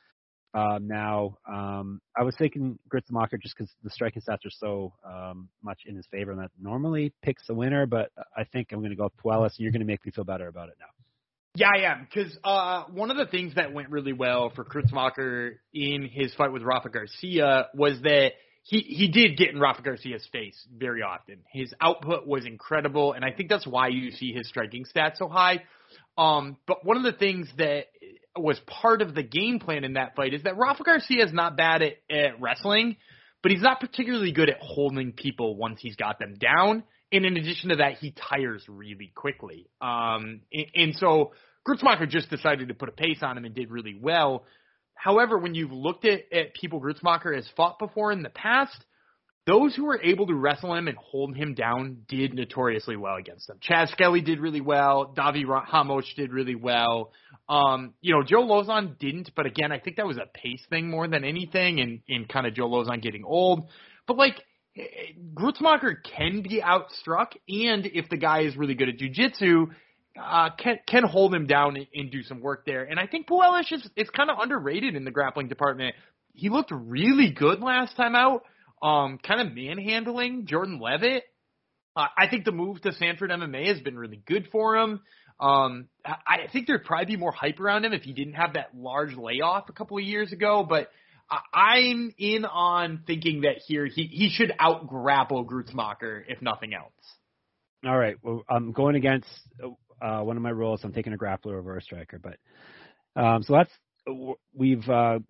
now. I was thinking Gritsemacher just because the striking stats are so much in his favor, and that normally picks a winner, but I think I'm going to go with Puelles, and you're going to make me feel better about it now. Yeah, I am, because one of the things that went really well for Gritsemacher in his fight with Rafa Garcia was that he did get in Rafa Garcia's face very often. His output was incredible, and I think that's why you see his striking stats so high. But one of the things that was part of the game plan in that fight is that Rafa Garcia is not bad at wrestling, but he's not particularly good at holding people once he's got them down. And in addition to that, he tires really quickly. And so Grutzmacher just decided to put a pace on him and did really well. However, when you've looked at people Grutzmacher has fought before in the past, those who were able to wrestle him and hold him down did notoriously well against him. Chaz Skelly did really well. Davi Ramos did really well. Joe Lauzon didn't, but again, I think that was a pace thing more than anything, and kind of Joe Lauzon getting old. But Grutzmacher can be outstruck, and if the guy is really good at jiu-jitsu, can hold him down and do some work there. And I think Puelas is kind of underrated in the grappling department. He looked really good last time out, kind of manhandling Jordan Levitt. I think the move to Sanford MMA has been really good for him. I think there'd probably be more hype around him if he didn't have that large layoff a couple of years ago, but I'm in on thinking that here he should out-grapple Grutzmacher, if nothing else. All right. Well, I'm going against one of my rules. I'm taking a grappler over a striker. But so that's we've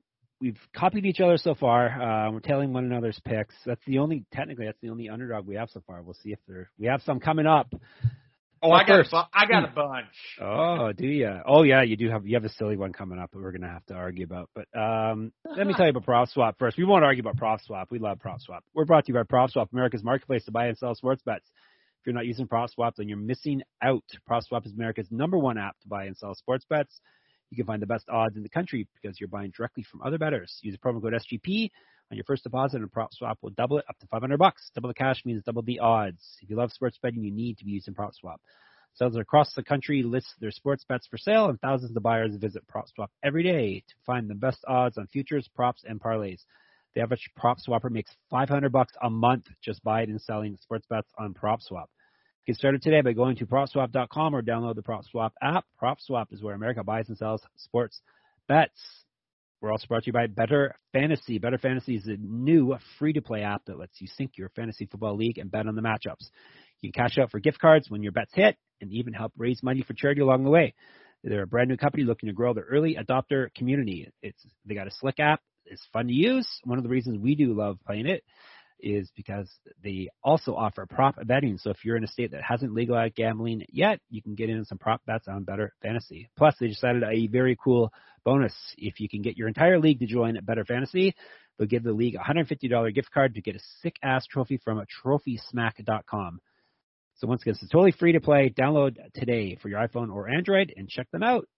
copied each other so far. We're tailing one another's picks. That's the only underdog we have so far. We'll see if we have some coming up. Oh, I got a bunch. Oh, do you? Oh, yeah, you do have. You have a silly one coming up that we're gonna have to argue about. But let me tell you about PropSwap first. We won't argue about PropSwap. We love PropSwap. We're brought to you by PropSwap, America's marketplace to buy and sell sports bets. If you're not using PropSwap, then you're missing out. PropSwap is America's #1 app to buy and sell sports bets. You can find the best odds in the country because you're buying directly from other bettors. Use the promo code SGP on your first deposit, and PropSwap will double it up to $500. Double the cash means double the odds. If you love sports betting, you need to be using PropSwap. Sellers across the country list their sports bets for sale, and thousands of buyers visit PropSwap every day to find the best odds on futures, props, and parlays. The average PropSwapper makes $500 a month just buying and selling sports bets on PropSwap. Get started today by going to PropSwap.com or download the PropSwap app. PropSwap is where America buys and sells sports bets. We're also brought to you by Better Fantasy. Better Fantasy is a new free-to-play app that lets you sync your fantasy football league and bet on the matchups. You can cash out for gift cards when your bets hit and even help raise money for charity along the way. They're a brand new company looking to grow their early adopter community. They got a slick app. It's fun to use. One of the reasons we do love playing it is because they also offer prop betting. So if you're in a state that hasn't legalized gambling yet, you can get in some prop bets on Better Fantasy. Plus, they just added a very cool bonus. If you can get your entire league to join at Better Fantasy, they'll give the league a $150 gift card to get a sick-ass trophy from TrophySmack.com. So once again, it's totally free to play. Download today for your iPhone or Android and check them out.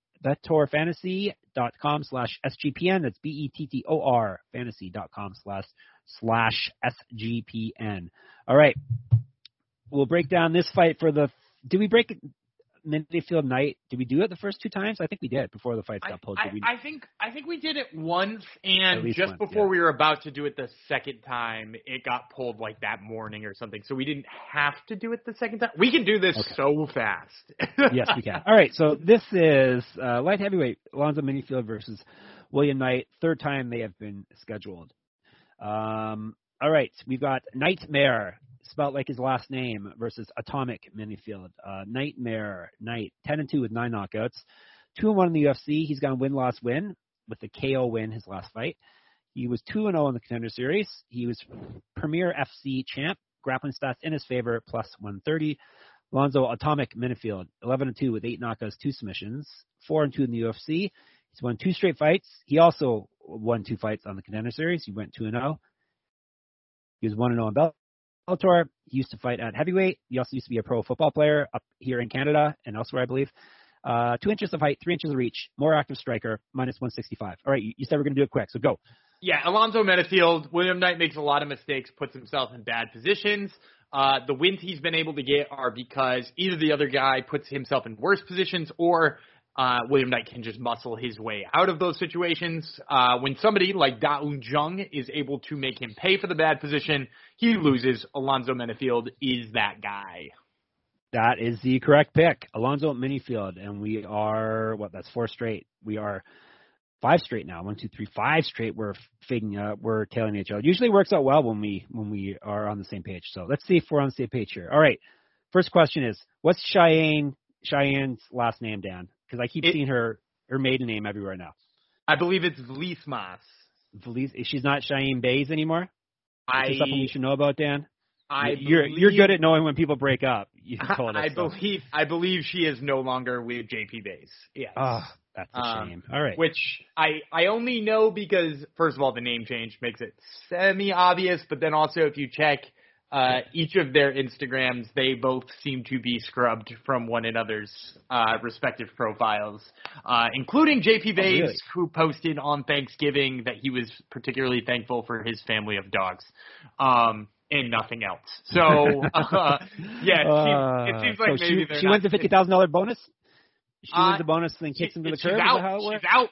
BettorFantasy.com/SGPN. That's BETTOR Fantasy.com/SGPN. All right. We'll break down this fight for did we break Minifield Knight? Did we do it the first two times? I think we did before the fights got pulled. I think we did it once, and just once, before we were about to do it the second time, it got pulled like that morning or something. So we didn't have to do it the second time. We can do this so fast. Yes, we can. All right, so this is light heavyweight Alonzo Minifield versus William Knight. Third time they have been scheduled. All right, we've got Nightmare, spelled like his last name, versus Atomic Minifield. Nightmare Knight, 10-2 with 9 knockouts, 2-1 in the UFC. He's gone win-loss-win with the KO win his last fight. He was 2-0 in the Contender Series. He was Premier FC champ, grappling stats in his favor, plus 130. Alonzo Atomic Minifield, 11-2 with 8 knockouts, 2 submissions, 4-2 in the UFC. He's won 2 straight fights. He also won 2 fights on the Contender Series. He went 2-0. He was 1-0 in Bellator. He used to fight at heavyweight. He also used to be a pro football player up here in Canada and elsewhere, I believe. 2 inches of height, 3 inches of reach, more active striker, minus 165. All right, you said we're going to do it quick, so go. Yeah, Alonzo Minifield, William Knight makes a lot of mistakes, puts himself in bad positions. The wins he's been able to get are because either the other guy puts himself in worse positions or William Knight can just muscle his way out of those situations. When somebody like Da Un Jung is able to make him pay for the bad position, he loses. Alonzo Minifield is that guy. That is the correct pick, Alonzo Minifield, and we are, that's 4 straight. We are 5 straight now. 1, 2, 3, 5 straight. We're tailing each other. Usually works out well when we are on the same page. So let's see if we're on the same page here. All right. First question is, what's Cheyenne's last name, Dan? Because I keep seeing her maiden name everywhere now. I believe it's Vlismas. She's not Cheyenne Bays anymore? Is this something we should know about, Dan? You're good at knowing when people break up. You told us. I believe she is no longer with JP Bays. Yes. Oh, that's a shame. All right. Which I only know because, first of all, the name change makes it semi-obvious, but then also if you check each of their Instagrams, they both seem to be scrubbed from one another's respective profiles, including JP Bays, really? who posted on Thanksgiving that he was particularly thankful for his family of dogs. And nothing else. So, it seems like so maybe she wins the $50,000 bonus? She wins the bonus and then kicks into the curb? She's out.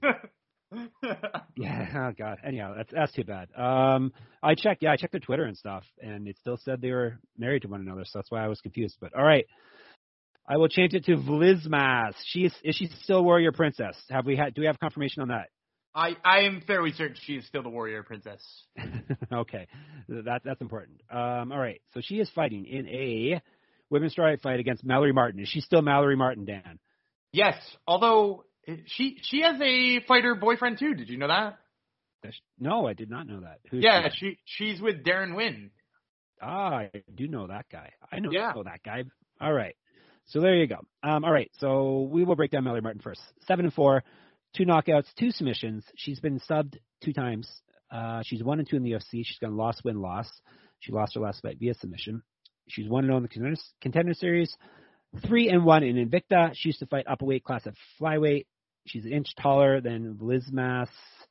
Yeah, oh God. Anyhow, that's too bad. I checked their Twitter and stuff, and it still said they were married to one another, so that's why I was confused. But all right. I will change it to Vlismas. Is she still Warrior Princess? Do we have confirmation on that? I am fairly certain she is still the Warrior Princess. Okay, that's important. All right, so she is fighting in a women's strawweight fight against Mallory Martin. Is she still Mallory Martin, Dan? Yes, although she has a fighter boyfriend too. Did you know that? No, I did not know that. She's with Darren Wynn. I do know that guy. I know that guy. All right, so there you go. All right, so we will break down Mallory Martin first. 7-4. 2 knockouts, 2 submissions. She's been subbed 2 times. She's 1-2 in the UFC. She's gone loss, win, loss. She lost her last fight via submission. She's 1-0 in the contender series. 3-1 in Invicta. She used to fight up a weight class at flyweight. She's an inch taller than Vlismas.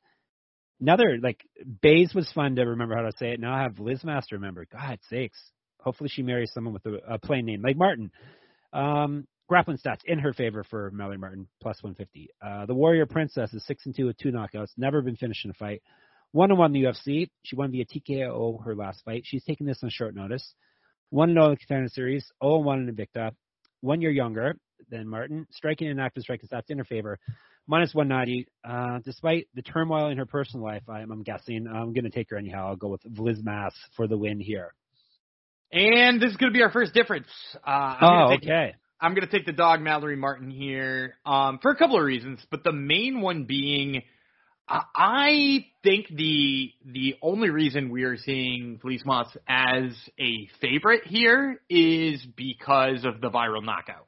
Bays was fun to remember how to say it. Now I have Vlismas to remember. God sakes. Hopefully she marries someone with a plain name like Martin. Grappling stats in her favor for Mallory Martin, plus 150. The Warrior Princess is 6-2 with 2 knockouts, never been finished in a fight. 1-1 in the UFC. She won via TKO her last fight. She's taking this on short notice. 1-0 in the contender series, 0-1 in Invicta. 1 year younger than Martin. Striking and active striking stats in her favor, minus 190. Despite the turmoil in her personal life, I'm guessing I'm going to take her anyhow. I'll go with Vlismas for the win here. And this is going to be our first difference. Okay. I'm going to take the dog Mallory Martin here for a couple of reasons, but the main one being I think the only reason we are seeing Vlismas as a favorite here is because of the viral knockout.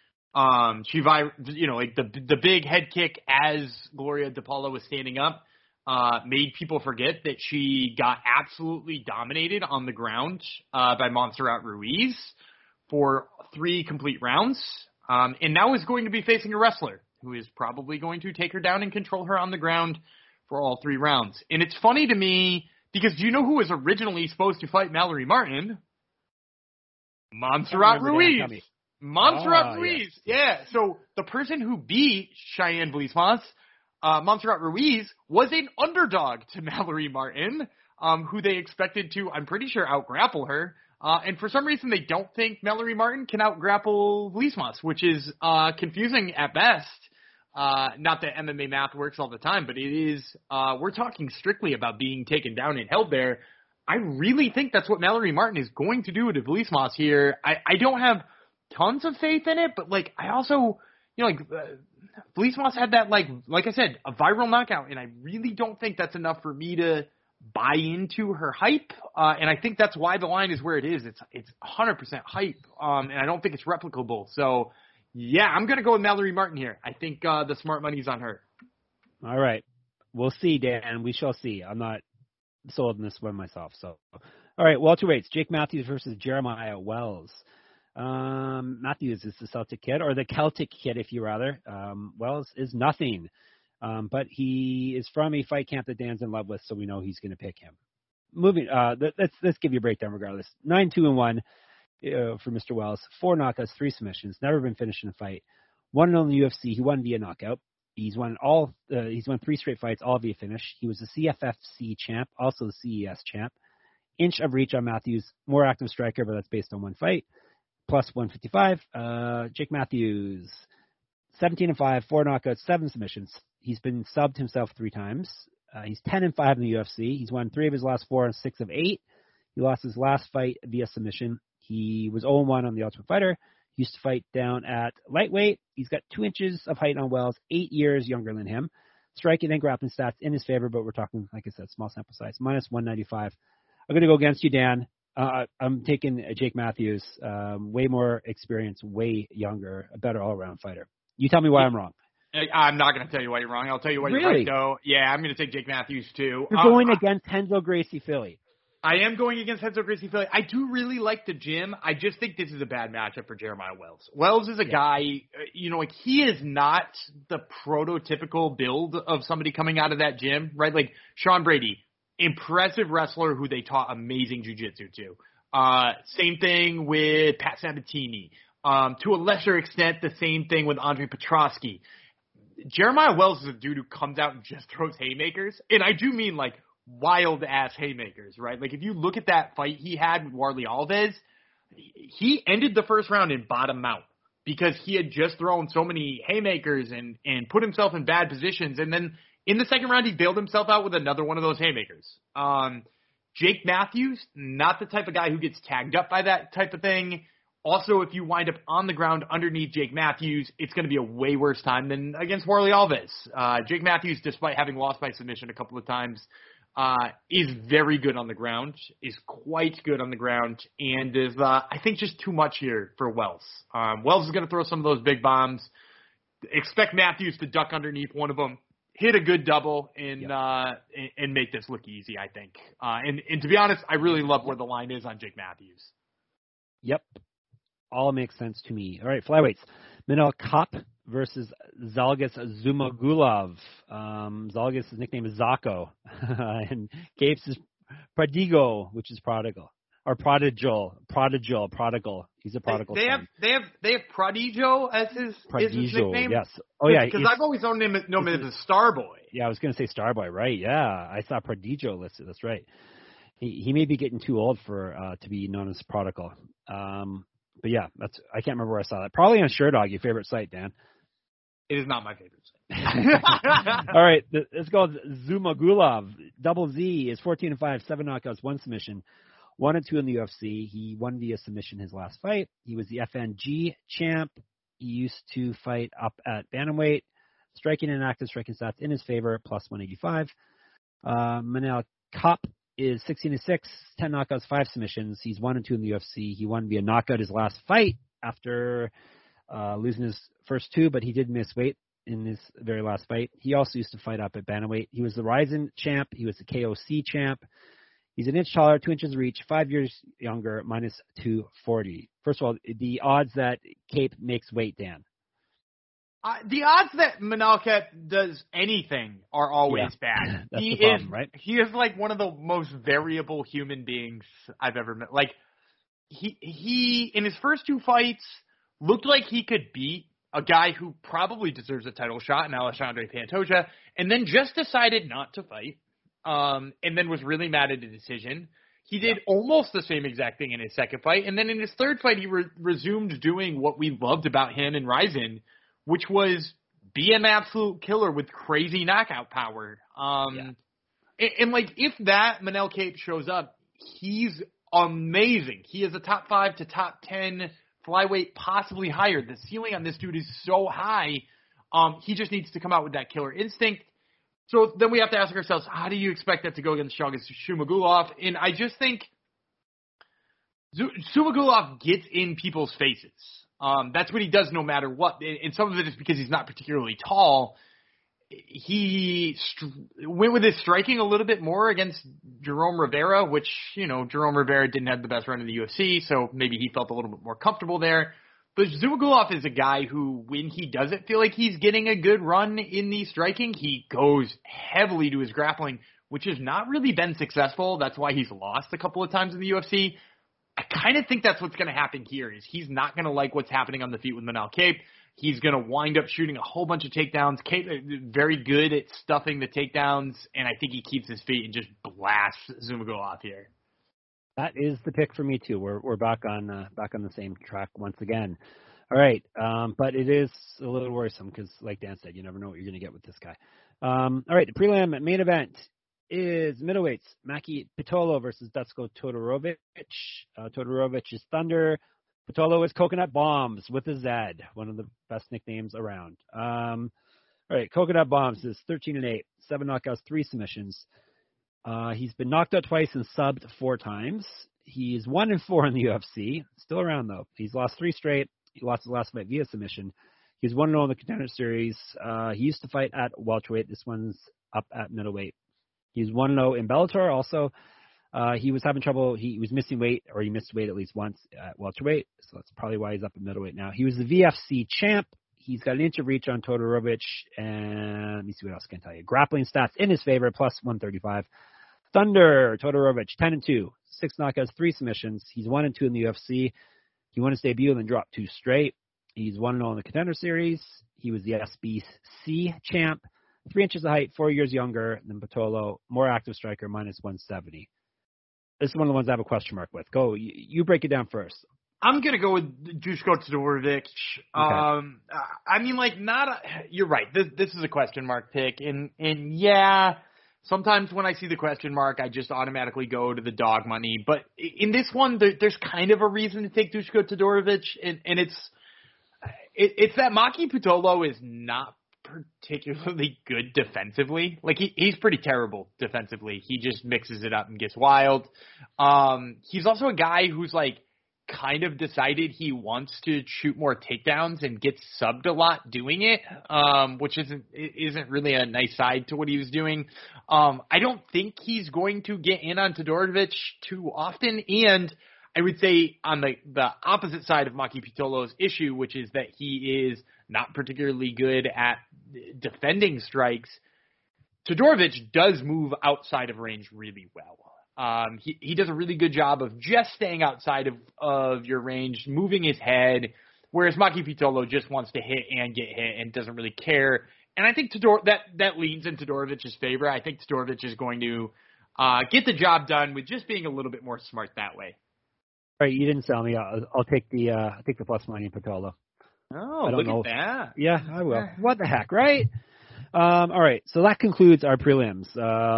The big head kick as Gloria DePaula was standing up made people forget that she got absolutely dominated on the ground by Montserrat Ruiz for 3 complete rounds, and now is going to be facing a wrestler who is probably going to take her down and control her on the ground for all 3 rounds. And it's funny to me because do you know who was originally supposed to fight Mallory Martin? Montserrat Ruiz. Montserrat Ruiz. Yes. Yeah. So the person who beat Cheyenne Vlismas, Montserrat Ruiz, was an underdog to Mallory Martin, who they expected to, I'm pretty sure, out-grapple her. And for some reason, they don't think Mallory Martin can out-grapple Vlismas, which is confusing at best. Not that MMA math works all the time, but it is. We're talking strictly about being taken down and held there. I really think that's what Mallory Martin is going to do to Vlismas here. I don't have tons of faith in it, but I also, Vlismas had that, like I said, a viral knockout, and I really don't think that's enough for me to buy into her hype, and I think that's why the line is where it is. It's 100% hype, and I don't think it's replicable. So, yeah, I'm going to go with Mallory Martin here. I think the smart money's on her. All right. We'll see, Dan. We shall see. I'm not sold on this one myself. So, all right, welterweights. Jake Matthews versus Jeremiah Wells. Matthews is the Celtic kid, or the Celtic kid, if you rather. Wells is nothing. But he is from a fight camp that Dan's in love with, so we know he's going to pick him. Let's give you a breakdown regardless. 9-2-1 for Mr. Wells. 4 knockouts, 3 submissions. Never been finished in a fight. 1-0 in the UFC. He won via knockout. He's won 3 straight fights, all via finish. He was the CFFC champ, also the CES champ. Inch of reach on Matthews. More active striker, but that's based on 1 fight. Plus 155. Jake Matthews. 17-5, 4 knockouts, 7 submissions. He's been subbed himself 3 times. He's 10-5 in the UFC. He's won 3 of his last 4 and 6 of 8. He lost his last fight via submission. He was 0-1 on The Ultimate Fighter. He used to fight down at lightweight. He's got 2 inches of height on Wells, 8 years younger than him. Striking and grappling stats in his favor, but we're talking, like I said, small sample size, minus 195. I'm going to go against you, Dan. I'm taking Jake Matthews, way more experience, way younger, a better all-around fighter. You tell me why I'm wrong. I'm not going to tell you why you're wrong. I'll tell you why you're right, though. Yeah, I'm going to take Jake Matthews, too. You're going against Renzo Gracie Philly. I am going against Renzo Gracie Philly. I do really like the gym. I just think this is a bad matchup for Jeremiah Wells. Wells is a guy, like he is not the prototypical build of somebody coming out of that gym, right? Like Sean Brady, impressive wrestler who they taught amazing jiu-jitsu to. Same thing with Pat Sabatini. To a lesser extent, the same thing with Andre Petrosky. Jeremiah Wells is a dude who comes out and just throws haymakers. And I do mean like wild-ass haymakers, right? Like if you look at that fight he had with Warlley Alves, he ended the first round in bottom mount because he had just thrown so many haymakers and put himself in bad positions. And then in the second round, he bailed himself out with another one of those haymakers. Jake Matthews, not the type of guy who gets tagged up by that type of thing. Also, if you wind up on the ground underneath Jake Matthews, it's going to be a way worse time than against Warlley Alves. Jake Matthews, despite having lost by submission a couple of times, is very good on the ground, is quite good on the ground, and is, I think, just too much here for Wells. Wells is going to throw some of those big bombs. Expect Matthews to duck underneath one of them, hit a good double, and make this look easy, I think. And to be honest, I really love where the line is on Jake Matthews. Yep. All makes sense to me. All right, flyweights. Manel Kape versus Zhalgas Zhumagulov. Zhalgas' nickname is Zako, and Kape's is Prodigal, which is prodigal. Or prodigal. He's a prodigal. They have Prodigo as his nickname. Yes. Oh yeah. Because I've always known him as a Starboy. Yeah, I was going to say Starboy, right? Yeah, I saw Prodigo listed. That's right. He may be getting too old for to be known as prodigal. But yeah, I can't remember where I saw that. Probably on SureDog, your favorite site, Dan. It is not my favorite site. All right, let's go. Zhumagulov, double Z, is 14-5, 7 knockouts, 1 submission, 1-2 in the UFC. He won via submission his last fight. He was the FNG champ. He used to fight up at bantamweight, striking and active striking stats in his favor, plus 185. Manel Kape is 16-6, 10 knockouts, 5 submissions. He's 1-2 in the UFC. He won via knockout his last fight after losing his first 2, but he did miss weight in his very last fight. He also used to fight up at bantamweight. He was the Ryzen champ. He was the KOC champ. He's an inch taller, 2 inches reach, 5 years younger, minus 240. First of all, the odds that Kape makes weight, Dan. The odds that Manel Kape does anything are always bad. That's the problem, right? He is like one of the most variable human beings I've ever met. Like he in his first 2 fights looked like he could beat a guy who probably deserves a title shot in Alexandre Pantoja, and then just decided not to fight, and then was really mad at the decision. He did almost the same exact thing in his second fight, and then in his third fight he resumed doing what we loved about him and Ryzen, which was be an absolute killer with crazy knockout power. And like, if that Manel Kape shows up, he's amazing. He is a top 5 to top 10 flyweight, possibly higher. The ceiling on this dude is so high. He just needs to come out with that killer instinct. So then we have to ask ourselves, how do you expect that to go against Zhumagulov? And I just think Zhumagulov gets in people's faces. That's what he does no matter what. And some of it is because he's not particularly tall. He went with his striking a little bit more against Jerome Rivera, which, Jerome Rivera didn't have the best run in the UFC, so maybe he felt a little bit more comfortable there. But Zhumagulov is a guy who, when he doesn't feel like he's getting a good run in the striking, he goes heavily to his grappling, which has not really been successful. That's why he's lost a couple of times in the UFC. I kind of think that's what's going to happen here. Is he's not going to like what's happening on the feet with Manel Kape. He's going to wind up shooting a whole bunch of takedowns. Kape very good at stuffing the takedowns, and I think he keeps his feet and just blasts Zhumagulov here. That is the pick for me too. We're back on the same track once again. All All right, but it is a little worrisome because, like Dan said, you never know what you're going to get with this guy. All right, the prelim main event is middleweights. Maki Pitolo versus Dusko Todorovic. Todorovic is Thunder. Pitolo is Coconut Bombs with a Z, one of the best nicknames around. All right, Coconut Bombs is 13-8, 7 knockouts, 3 submissions. He's been knocked out twice and subbed 4 times. He's 1-4 in the UFC. Still around, though. He's lost 3 straight. He lost his last fight via submission. He's 1-0 in the Contender Series. He used to fight at welterweight. This one's up at middleweight. He's 1-0 in Bellator also. He was having trouble. He was missing weight, or he missed weight at least once at welterweight. So that's probably why he's up at middleweight now. He was the VFC champ. He's got an inch of reach on Todorovic. And let me see what else I can tell you. Grappling stats in his favor, plus 135. Thunder, Todorovic, 10-2. 6 knockouts, 3 submissions. He's 1-2 in the UFC. He won his debut and then dropped 2 straight. He's 1-0 in the Contender Series. He was the SBC champ. 3 inches of height, 4 years younger than Pitolo. More active striker, minus 170. This is one of the ones I have a question mark with. Go, you break it down first. I'm going to go with Dusko Todorovic. Okay. I mean, like, you're right. This is a question mark pick. And yeah, sometimes when I see the question mark, I just automatically go to the dog money. But in this one, there's kind of a reason to take Dusko Todorovic, and it's that Maki Pitolo is not particularly good defensively. Like, he's pretty terrible defensively. He just mixes it up and gets wild. He's also a guy who's, like, kind of decided he wants to shoot more takedowns and gets subbed a lot doing it, which isn't really a nice side to what he was doing. I don't think he's going to get in on Todorovic too often, and I would say on the opposite side of Maki Pitolo's issue, which is that he is not particularly good at defending strikes, Todorovic does move outside of range really well. He does a really good job of just staying outside of your range, moving his head, whereas Maki Pitolo just wants to hit and get hit and doesn't really care. And I think that leans in Todorovic's favor. I think Todorovic is going to get the job done with just being a little bit more smart that way. All right, you didn't sell me. I'll take the plus money in Pitolo. Oh, look at that. Yeah, I will. What the heck, right? All right, so that concludes our prelims.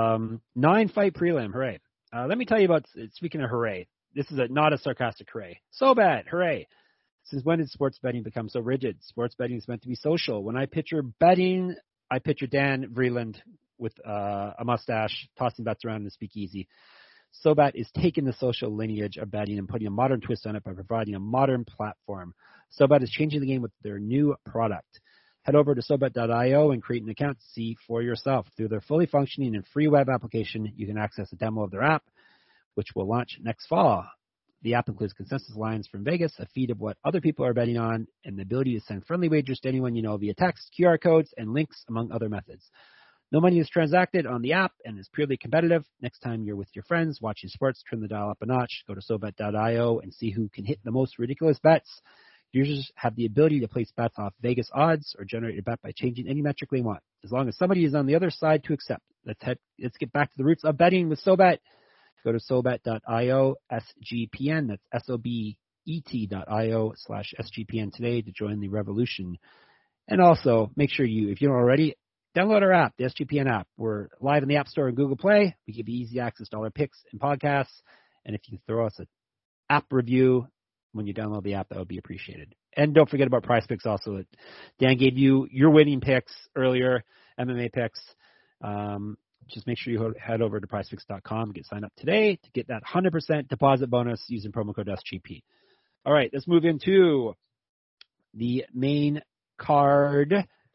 9-fight prelim, hooray. Let me tell you about, speaking of hooray, this is not a sarcastic hooray. So bad, hooray. Since when did sports betting become so rigid? Sports betting is meant to be social. When I picture betting, I picture Dan Vreeland with a mustache, tossing bets around in a speakeasy. SoBet is taking the social lineage of betting and putting a modern twist on it by providing a modern platform. SoBet is changing the game with their new product. Head over to SoBet.io and create an account to see for yourself. Through their fully functioning and free web application, you can access a demo of their app, which will launch next fall. The app includes consensus lines from Vegas, a feed of what other people are betting on, and the ability to send friendly wagers to anyone you know via text, QR codes, and links, among other methods. No money is transacted on the app and is purely competitive. Next time you're with your friends watching sports, turn the dial up a notch. Go to SoBet.io and see who can hit the most ridiculous bets. Users have the ability to place bets off Vegas odds or generate a bet by changing any metric they want, as long as somebody is on the other side to accept. Let's get back to the roots of betting with SoBet. Go to SoBet.io, SGPN, that's SOBET.io/SGPN today to join the revolution. And also, make sure if you don't already, download our app, the SGPN app. We're live in the App Store and Google Play. We give you easy access to all our picks and podcasts. And if you throw us an app review when you download the app, that would be appreciated. And don't forget about Prize Picks also. Dan gave you your winning picks earlier, MMA picks. Just make sure you head over to prizepicks.com and get signed up today to get that 100% deposit bonus using promo code SGP. All right, let's move into the main card.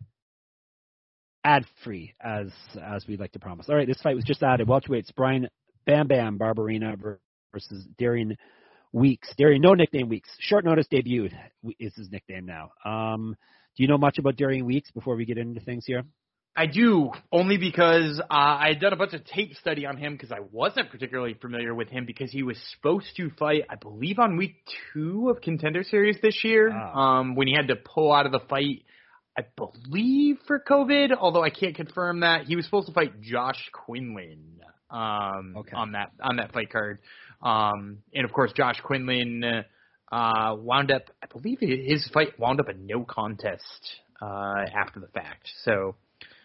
Ad-free, as we'd like to promise. All right, this fight was just added. Welterweights, Brian Bam Bam Barberina versus Darian Weeks. Darian, no nickname Weeks. Short notice debuted is his nickname now. Do you know much about Darian Weeks before we get into things here? I do, only because I had done a bunch of tape study on him because I wasn't particularly familiar with him because he was supposed to fight, I believe, on week 2 of Contender Series this year when he had to pull out of the fight, I believe, for COVID, although I can't confirm that. He was supposed to fight Josh Quinlan on that fight card. And, of course, Josh Quinlan wound up, I believe his fight wound up a no contest after the fact. So,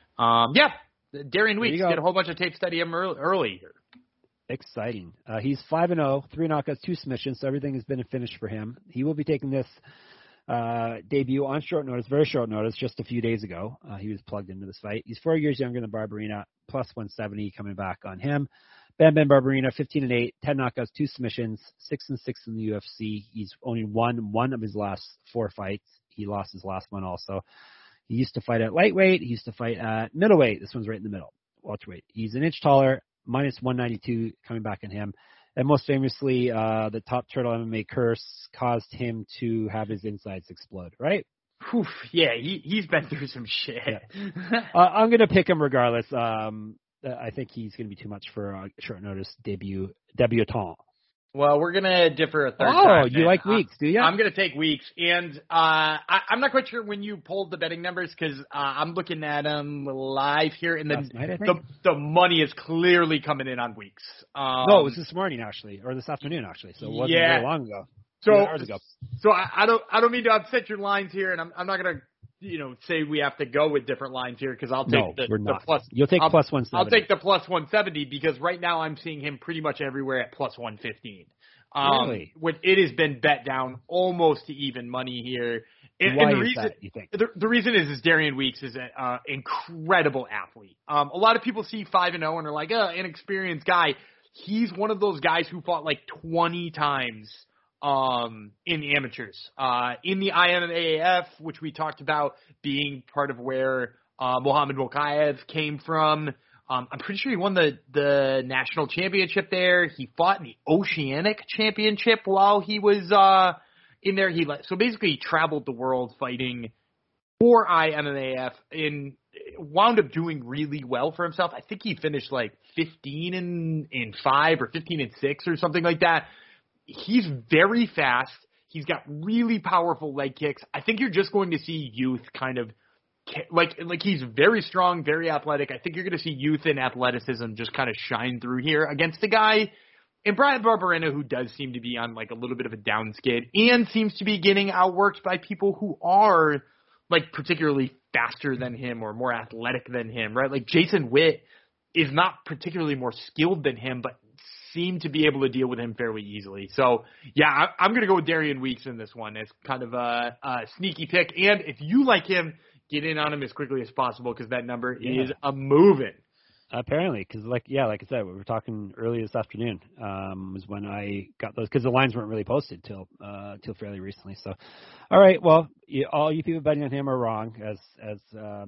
Darian Weeks did a whole bunch of tape study of him early. Exciting. He's 5-0, 3 knockouts, 2 submissions, so everything has been a finish for him. He will be taking this debut on short notice, very short notice, just a few days ago. He was plugged into this fight. He's 4 years younger than Barberena, plus 170 coming back on him. Bam Barberena, 15-8, 10 knockouts, 2 submissions, 6-6 in the UFC. He's only won one of his last 4 fights. He lost his last one also. He used to fight at lightweight. He used to fight at middleweight. This one's right in the middle, welterweight. He's an inch taller, minus 192 coming back on him. And most famously, the Top Turtle MMA curse caused him to have his insides explode, right? Whew, yeah, he's been through some shit. Yeah. I'm going to pick him regardless. I think he's going to be too much for a short notice debutant. Well, we're going to differ a third time. Oh, you like Weeks, do you? I'm going to take Weeks. And I'm not quite sure when you pulled the betting numbers because I'm looking at them live here. And the money is clearly coming in on Weeks. No, it was this morning, actually, or this afternoon, actually. So it wasn't very long ago. So, 2 hours ago. So I don't mean to upset your lines here, and I'm not going to say we have to go with different lines here because I'll take the plus. You'll take plus 170. I'll take the plus 170 because right now I'm seeing him pretty much everywhere at plus 115. Really? It has been bet down almost to even money here. Why is that, you think? The reason is Darian Weeks is an incredible athlete. A lot of people see 5-0 and are like, inexperienced guy. He's one of those guys who fought like 20 times in the amateurs, in the IMAAF, which we talked about being part of where Mohamed Mokaev came from. I'm pretty sure he won the national championship there. He fought in the Oceanic Championship while he was in there. So basically he traveled the world fighting for IMAAF and wound up doing really well for himself. I think he finished like 15-5 or 15-6 or something like that. He's very fast. He's got really powerful leg kicks. I think you're just going to see youth kind of like he's very strong, very athletic. I think you're going to see youth and athleticism just kind of shine through here against a guy in Bryan Barberena who does seem to be on like a little bit of a down skid and seems to be getting outworked by people who are like particularly faster than him or more athletic than him, right? Like Jason Witt is not particularly more skilled than him, but seem to be able to deal with him fairly easily. So, yeah, I'm going to go with Darian Weeks in this one as kind of a sneaky pick. And if you like him, get in on him as quickly as possible because that number is a moving. Apparently, because like I said, we were talking early this afternoon was when I got those because the lines weren't really posted till fairly recently. So, all right, well, all you people betting on him are wrong, as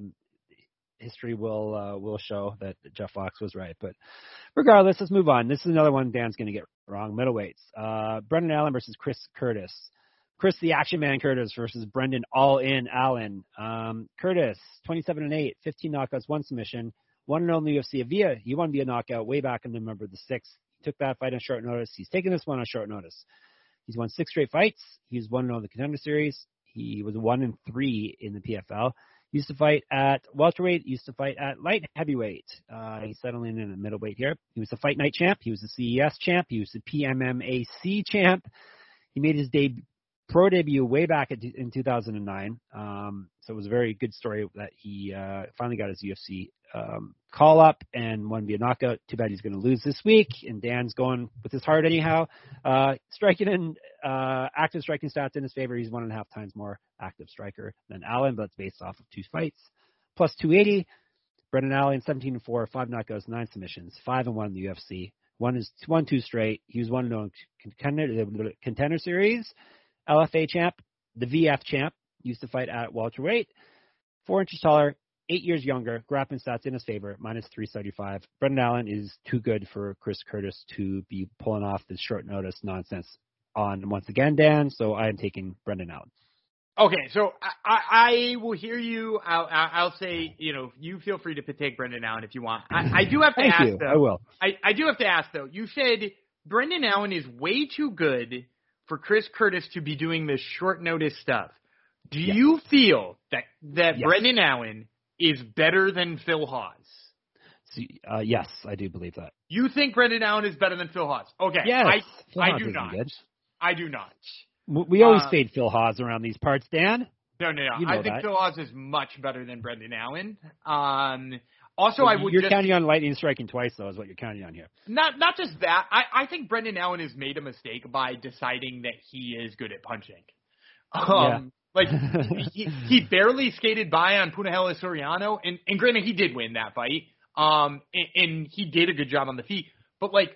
history will show that Jeff Fox was right. But regardless, let's move on. This is another one Dan's going to get wrong. Middleweights. Brendan Allen versus Chris Curtis. Chris the Action Man Curtis versus Brendan All-In Allen. Curtis, 27-8, 15 knockouts, 1 submission, 1-0 in the UFC. He won via knockout way back in November the 6th. He took that fight on short notice. He's taking this one on short notice. He's won 6 straight fights. He's 1-0 in the Contender Series. He was 1-3 in the PFL. He used to fight at welterweight. He used to fight at light heavyweight. He's settling in at middleweight here. He was the Fight Night champ. He was the CES champ. He was the PMMAC champ. He made his pro debut way back in 2009. So it was a very good story that he finally got his UFC call up and won via knockout. Too bad he's going to lose this week. And Dan's going with his heart anyhow. Striking and active striking stats in his favor. He's 1.5 times more active striker than Allen, but it's based off of 2 fights. Plus 280. Brendan Allen, 17-4, 5 knockouts, 9 submissions, 5-1 in the UFC. 1-2 straight. He was 1-0 Contender Series. LFA champ, the VF champ, used to fight at welterweight. 4 inches taller, 8 years younger, grappling stats in his favor, minus 375. Brendan Allen is too good for Chris Curtis to be pulling off this short notice nonsense on once again, Dan, so I am taking Brendan Allen. Okay, so I will hear you. I'll say, you feel free to take Brendan Allen if you want. I do have to Thank ask, you. though. I will. I do have to ask, though. You said Brendan Allen is way too good for Chris Curtis to be doing this short notice stuff. Do you feel that yes. Brendan Allen is better than Phil Hawes? Yes, I do believe that. You think Brendan Allen is better than Phil Hawes? Okay. Yes. I do not. I do not. We always fade Phil Haas around these parts, Dan. No. You know I think that. Phil Haas is much better than Brendan Allen. Also, You're counting on lightning striking twice, though, is what you're counting on here. Not just that. I think Brendan Allen has made a mistake by deciding that he is good at punching. Like, he barely skated by on Punahele Soriano, and granted, he did win that fight, and he did a good job on the feet, but, like,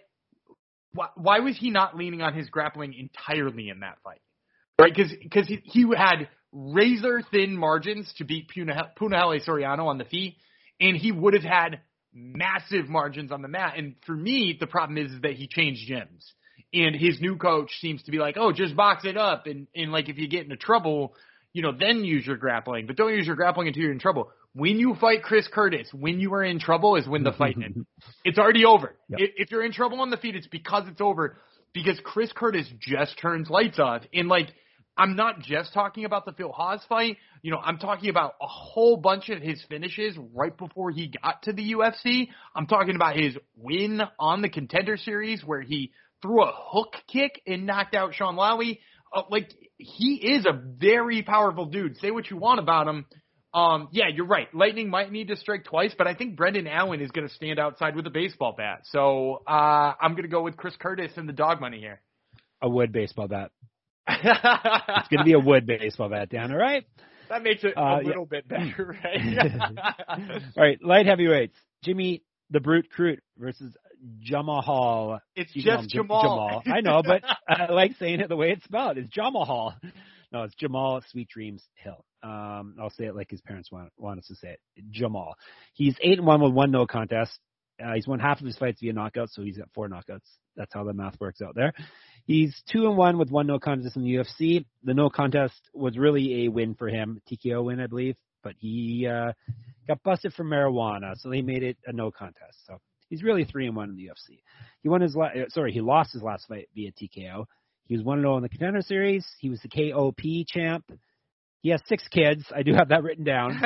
why was he not leaning on his grappling entirely in that fight? Right? Because he had razor-thin margins to beat Punahele Soriano on the feet, and he would have had massive margins on the mat. And for me, the problem is that he changed gyms. And his new coach seems to be like, oh, just box it up. And like, if you get into trouble, then use your grappling. But don't use your grappling until you're in trouble. When you fight Chris Curtis, when you are in trouble is when the fight ends. It's already over. Yep. If you're in trouble on the feet, it's because it's over. Because Chris Curtis just turns lights off. And, like, I'm not just talking about the Phil Haas fight. I'm talking about a whole bunch of his finishes right before he got to the UFC. I'm talking about his win on the Contender Series where he threw a hook kick and knocked out Sean Lally. Like, he is a very powerful dude. Say what you want about him. Yeah, you're right. Lightning might need to strike twice, but I think Brendan Allen is going to stand outside with a baseball bat. So I'm going to go with Chris Curtis and the dog money here. A wood baseball bat. It's going to be a wood baseball bat, Dan, all right? That makes it a little bit better, right? All right, light heavyweights. Jimmy the Brute Crute versus Jamahal. It's just Jamal. I know, but I like saying it the way it's spelled. It's Jamahal. No, it's Jamal Sweet Dreams Hill. I'll say it like his parents want us to say it. Jamal. He's 8-1 with 1 no contest. He's won half of his fights via knockouts, so he's got 4 knockouts. That's how the math works out there. He's 2-1 with 1 no contest in the UFC. The no contest was really a win for him, TKO win, I believe, but he got busted for marijuana, so they made it a no contest. So he's really 3-1 in the UFC. He lost his last fight via TKO. He was 1-0 in the Contender Series. He was the KOP champ. He has 6 kids. I do have that written down.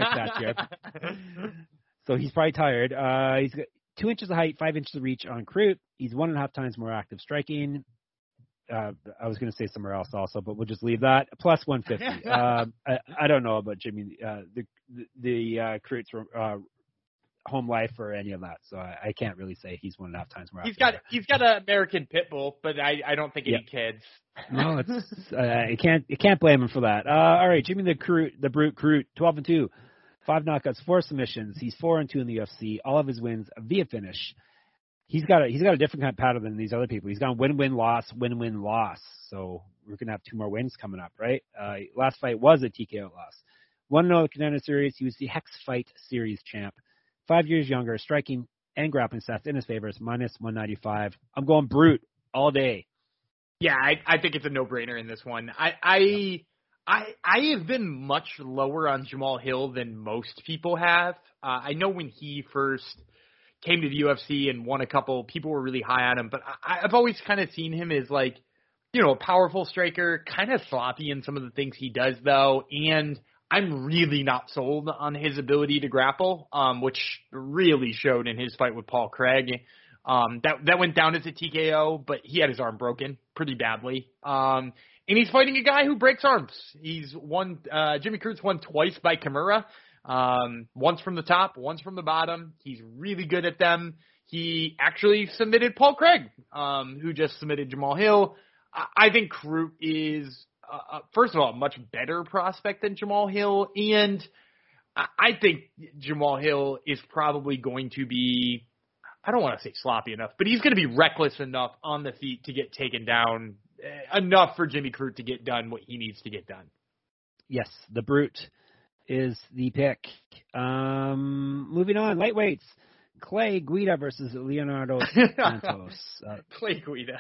So he's probably tired. He's got 2 inches of height, 5 inches of reach on Crute. He's 1.5 times more active striking. I was going to say somewhere else also, but we'll just leave that. Plus 150. I don't know about Jimmy, the Crute's home life or any of that, so I can't really say he's 1.5 times more active. He's got an American pit bull, but I don't think any kids. No, it's you can't blame him for that. All right, Jimmy the Brute Crute, 12-2. 5 knockouts, 4 submissions. He's 4-2 in the UFC. All of his wins via finish. He's got a different kind of pattern than these other people. He's gone win-win-loss, win-win-loss. So we're gonna have 2 more wins coming up, right? Last fight was a TKO loss. 1-0 Contender Series. He was the Hex Fight Series champ. 5 years younger, striking and grappling stats in his favor. It's minus 195. I'm going Brute all day. Yeah, I think it's a no-brainer in this one. I have been much lower on Jamal Hill than most people have. I know when he first came to the UFC and won a couple, people were really high on him, but I've always kind of seen him as like, a powerful striker, kind of sloppy in some of the things he does though, and I'm really not sold on his ability to grapple, which really showed in his fight with Paul Craig. That went down as a TKO, but he had his arm broken pretty badly. And he's fighting a guy who breaks arms. He's won, Jimmy Crute's won twice by Kimura. Once from the top, once from the bottom. He's really good at them. He actually submitted Paul Craig, who just submitted Jamal Hill. I think Crute is, first of all, a much better prospect than Jamal Hill. And I think Jamal Hill is probably going to be, I don't want to say sloppy enough, but he's going to be reckless enough on the feet to get taken down enough for Jimmy Crute to get done what he needs to get done. Yes, the Brute is the pick. Moving on, lightweights. Clay Guida versus Leonardo Santos. Clay Guida.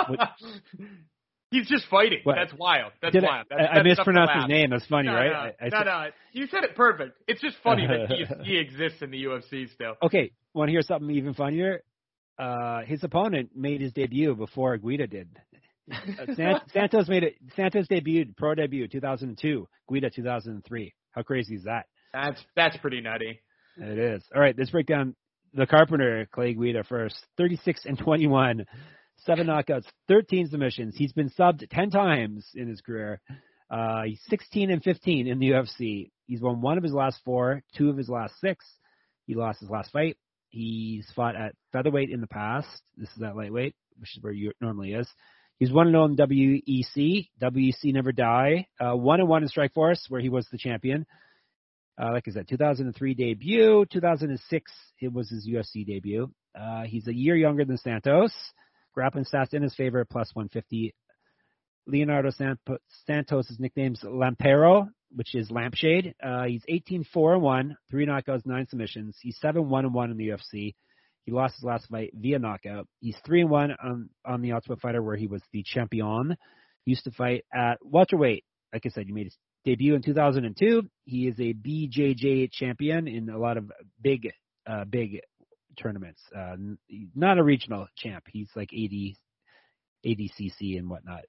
He's just fighting. What? That's wild. That's wild. I mispronounced his name. That's funny, right? No. You said it perfect. It's just funny that he exists in the UFC still. Okay, want to hear something even funnier? His opponent made his debut before Guida did. Santos debuted, pro debut, 2002. Guida, 2003. How crazy is that? That's pretty nutty. It is. All right, let's break down the Carpenter, Clay Guida first. 36-21. 7 knockouts, 13 submissions. He's been subbed 10 times in his career. He's 16-15 in the UFC. He's won 1 of his last 4, 2 of his last 6. He lost his last fight. He's fought at featherweight in the past. This is at lightweight, which is where he normally is. He's 1-0 in WEC. WEC Never Die. 1-1 in Strikeforce, where he was the champion. Like I said, 2003 debut. 2006, it was his UFC debut. He's a year younger than Santos. Grappling stats in his favor, plus 150. Leonardo Santos' nickname's Lampero, which is lampshade. He's 18-4-1, 3 knockouts, 9 submissions. He's 7-1-1 in the UFC. He lost his last fight via knockout. He's 3-1 on the Ultimate Fighter, where he was the champion. He used to fight at welterweight. Like I said, he made his debut in 2002. He is a BJJ champion in a lot of big tournaments. Not a regional champ. He's like ADCC and whatnot.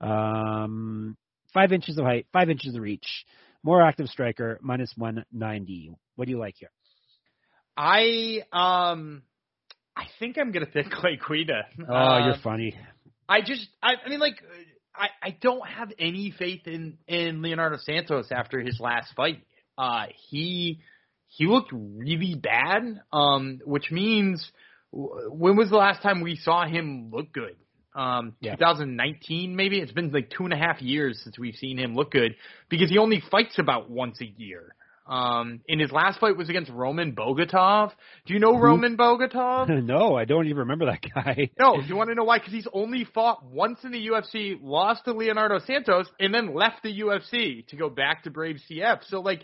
5 inches of height, 5 inches of reach. More active striker, minus 190. What do you like here? I think I'm gonna pick Clay Guida. Oh, you're funny. I mean, like, I don't have any faith in Leonardo Santos after his last fight. He looked really bad, which means when was the last time we saw him look good? 2019 maybe? It's been like 2.5 years since we've seen him look good because he only fights about once a year. In his last fight was against Roman Bogatov. Do you know Roman Bogatov? No, I don't even remember that guy. No, do you want to know why? Because he's only fought once in the UFC, lost to Leonardo Santos, and then left the UFC to go back to Brave CF. So, like,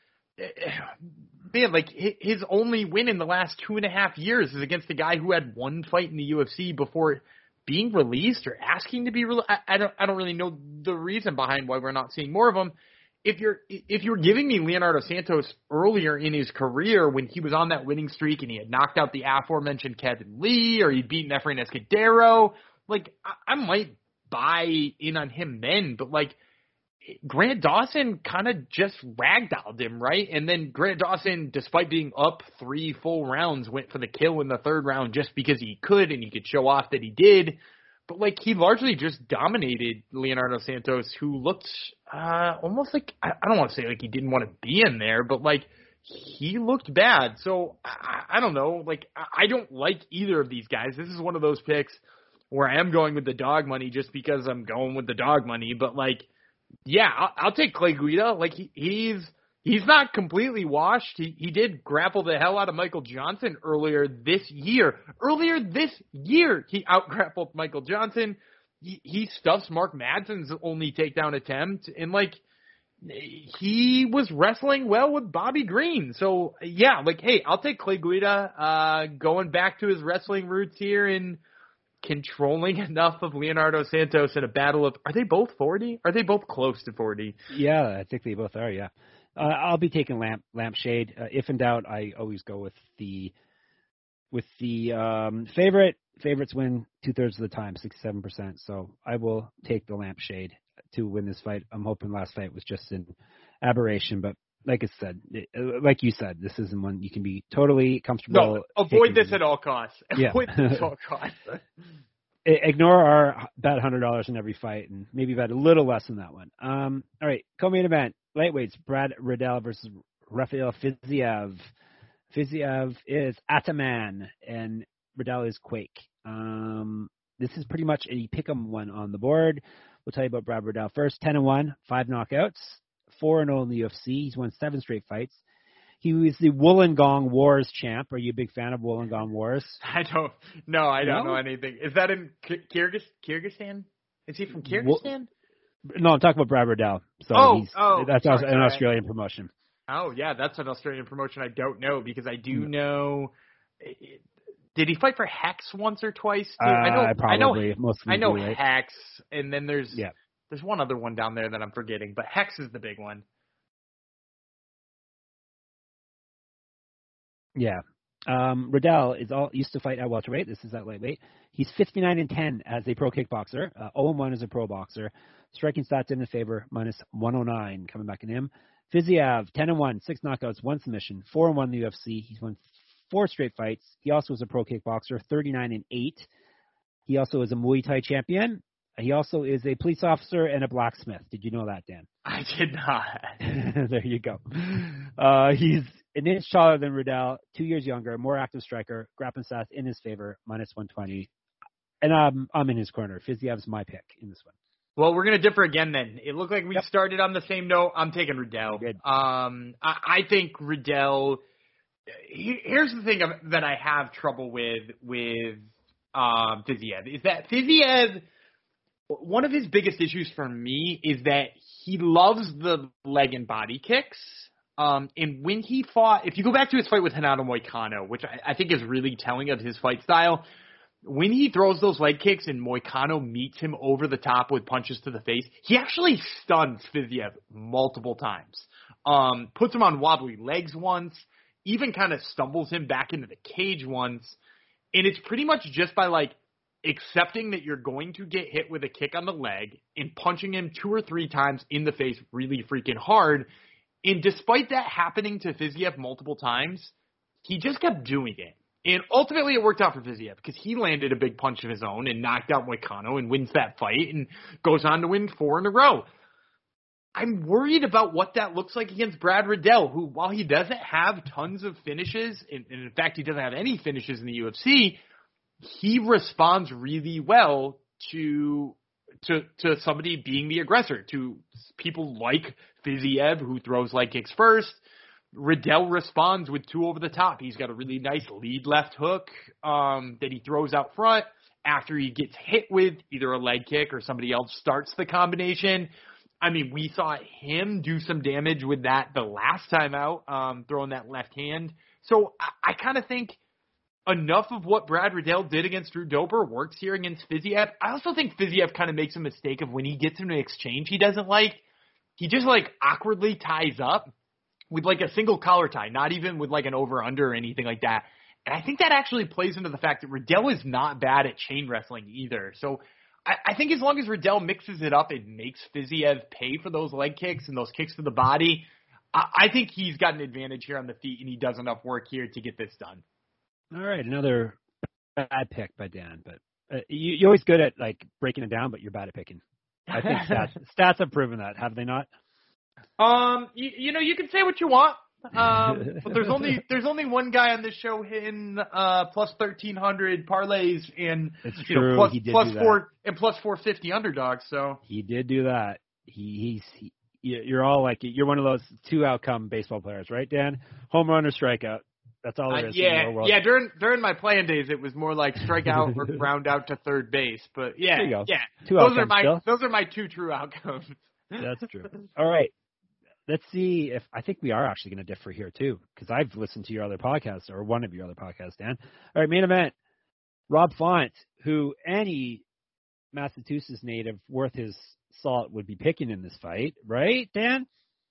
man, like, his only win in the last 2.5 years is against a guy who had 1 fight in the UFC before being released or asking to be released. I don't really know the reason behind why we're not seeing more of him. If you're giving me Leonardo Santos earlier in his career when he was on that winning streak and he had knocked out the aforementioned Kevin Lee or he'd beaten Efrain Escudero, like, I might buy in on him then, but like, Grant Dawson kind of just ragdolled him, right? And then Grant Dawson, despite being up 3 full rounds, went for the kill in the 3rd round just because he could and he could show off that he did. But, like, he largely just dominated Leonardo Santos, who looked almost like, I don't want to say like he didn't want to be in there, but, like, he looked bad. So, I don't know. Like, I don't like either of these guys. This is one of those picks where I am going with the dog money just because I'm going with the dog money. But, like, yeah, I'll take Clay Guida. Like, he's not completely washed. He did grapple the hell out of Michael Johnson earlier this year. He out-grappled Michael Johnson. He stuffs Mark Madsen's only takedown attempt. And, like, he was wrestling well with Bobby Green. So, yeah, like, hey, I'll take Clay Guida going back to his wrestling roots here and controlling enough of Leonardo Santos in a battle of – are they both 40? Are they both close to 40? Yeah, I think they both are, yeah. I'll be taking Lampshade. If in doubt, I always go with the favorite. Favorites win 2/3 of the time, 67%. So I will take the Lampshade to win this fight. I'm hoping last fight was just an aberration, but like you said, this isn't one you can be totally comfortable. No, avoid this at all costs. Yeah. Avoid this at all costs. Ignore our bet $100 in every fight and maybe bet a little less than that one. All right, co-main event. Lightweights, Brad Riddell versus Rafael Fiziev. Fiziev is Ataman, and Riddell is Quake. This is pretty much a pick-em one on the board. We'll tell you about Brad Riddell first. 10-1, 5 knockouts, 4-0 in the UFC. He's won 7 straight fights. He was the Wollongong Wars champ. Are you a big fan of Wollongong Wars? I don't know anything. Is that in Kyrgyzstan? Is he from Kyrgyzstan? No, I'm talking about Brad Riddell. So that's an Australian promotion. Oh, yeah, that's an Australian promotion I don't know because I do know. Did he fight for Hex once or twice? I know right? Hex, and then there's one other one down there that I'm forgetting, but Hex is the big one. Yeah. Riddell used to fight at welterweight. This is at lightweight. He's 59-10 as a pro kickboxer, 0-1 as a pro boxer. Striking stats in his favor, minus 109 coming back in him. Fiziev, 10-1, 6 knockouts, 1 submission, 4-1 in the UFC. He's won 4 straight fights. He also was a pro kickboxer, 39-8. He also is a Muay Thai champion. He also is a police officer and a blacksmith. Did you know that, Dan? I did not. There you go. He's an inch taller than Riddell, 2 years younger, more active striker, grappling stats in his favor, minus 120. And I'm in his corner. Fiziev's my pick in this one. Well, we're going to differ again then. It looked like we started on the same note. I'm taking Riddell. Good. I think Riddell – here's the thing that I have trouble with Fiziev is that Fiziev – one of his biggest issues for me is that he loves the leg and body kicks. And when he fought – if you go back to his fight with Renato Moicano, which I think is really telling of his fight style – when he throws those leg kicks and Moicano meets him over the top with punches to the face, he actually stuns Fiziev multiple times. Puts him on wobbly legs once, even kind of stumbles him back into the cage once. And it's pretty much just by accepting that you're going to get hit with a kick on the leg and punching him 2 or 3 times in the face really freaking hard. And despite that happening to Fiziev multiple times, he just kept doing it. And ultimately, it worked out for Fiziev because he landed a big punch of his own and knocked out Moicano and wins that fight and goes on to win 4 in a row. I'm worried about what that looks like against Brad Riddell, who, while he doesn't have tons of finishes, and in fact, he doesn't have any finishes in the UFC, he responds really well to somebody being the aggressor, to people like Fiziev, who throws leg kicks first. Riddell responds with 2 over the top. He's got a really nice lead left hook that he throws out front after he gets hit with either a leg kick or somebody else starts the combination. I mean, we saw him do some damage with that the last time out, throwing that left hand. So I kind of think enough of what Brad Riddell did against Drew Dober works here against Fiziev. I also think Fiziev kind of makes a mistake of when he gets into an exchange he doesn't like, he just awkwardly ties up with a single collar tie, not even with an over-under or anything like that. And I think that actually plays into the fact that Riddell is not bad at chain wrestling either. So I think as long as Riddell mixes it up and makes Fiziev pay for those leg kicks and those kicks to the body, I think he's got an advantage here on the feet, and he does enough work here to get this done. All right, another bad pick by Dan. But you're always good at breaking it down, but you're bad at picking. I think stats have proven that, have they not? You can say what you want, but there's only one guy on this show hitting plus 1,300 parlays and it's true. Plus, he did plus do 4 that. and plus 450 underdogs. So he did do that. You're all you're one of those 2 outcome baseball players, right, Dan? Home run or strikeout. That's all there is. In the world. Yeah. During my playing days, it was more like strikeout or ground out to third base. But yeah, there you go. Yeah. 2 outcomes Those are my 2 true outcomes. That's true. All right. Let's see if I think we are actually going to differ here too, because I've listened to your other podcasts or one of your other podcasts, Dan. All right, main event. Rob Font, who any Massachusetts native worth his salt would be picking in this fight, right, Dan?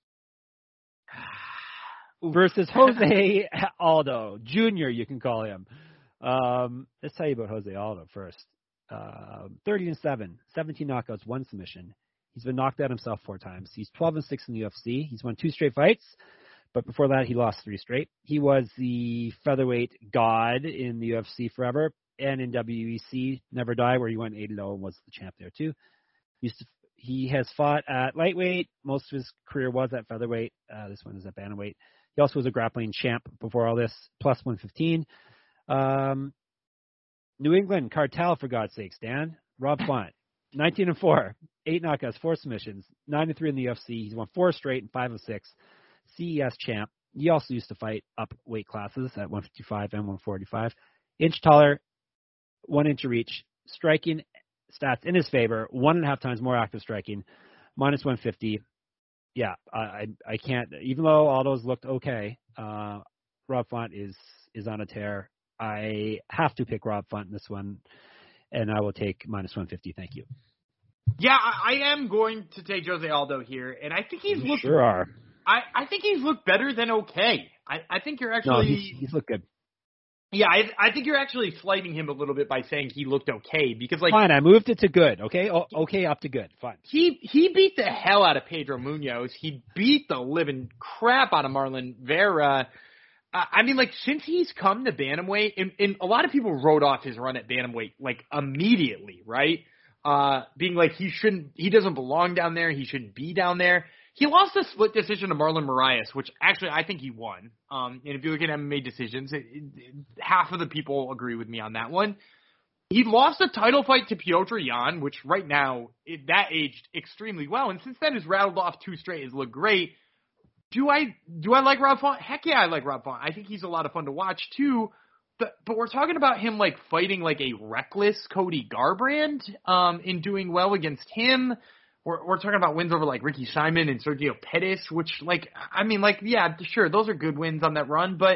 Versus Jose Aldo Jr., you can call him. Let's tell you about Jose Aldo first. 30-7, 17 knockouts, 1 submission. He's been knocked out himself 4 times. He's 12-6 in the UFC. He's won 2 straight fights, but before that, he lost 3 straight. He was the featherweight god in the UFC forever, and in WEC Never Die, where he went 8-0 and was the champ there too. He has fought at lightweight. Most of his career was at featherweight. This one is at bantamweight. He also was a grappling champ before all this, plus 115. New England cartel, for God's sakes, Dan. Rob Font, 19-4, 8 knockouts, 4 submissions, 9-3 in the UFC. He's won 4 straight and 5-6. CES champ. He also used to fight up weight classes at 155 and 145. Inch taller, 1 inch of reach. Striking stats in his favor, 1.5 times more active striking, minus 150. Yeah, I can't. Even though Aldo's looked okay, Rob Font is on a tear. I have to pick Rob Font in this one, and I will take minus 150. Thank you. Yeah, I am going to take Jose Aldo here, and I think he's looked. Sure are. I think he's looked better than okay. I think you're actually. No, he's looked good. Yeah, I think you're actually slighting him a little bit by saying he looked okay because Fine, I moved it to good. Okay, okay up to good. Fine. He beat the hell out of Pedro Munoz. He beat the living crap out of Marlon Vera. I mean, like, since he's come to bantamweight, and a lot of people wrote off his run at bantamweight, like, immediately, right? Being like, he doesn't belong down there, he shouldn't be down there. He lost a split decision to Marlon Moraes, which actually I think he won. And if you look at MMA decisions, half of the people agree with me on that one. He lost a title fight to Petr Yan, which right now, that aged extremely well. And since then has rattled off 2 straight, has looked great. Do I like Rob Font? Heck yeah, I like Rob Font. I think he's a lot of fun to watch too. But we're talking about him like fighting like a reckless Cody Garbrandt, in doing well against him. We're talking about wins over like Ricky Simon and Sergio Pettis, which like, I mean, like, yeah, sure, those are good wins on that run. But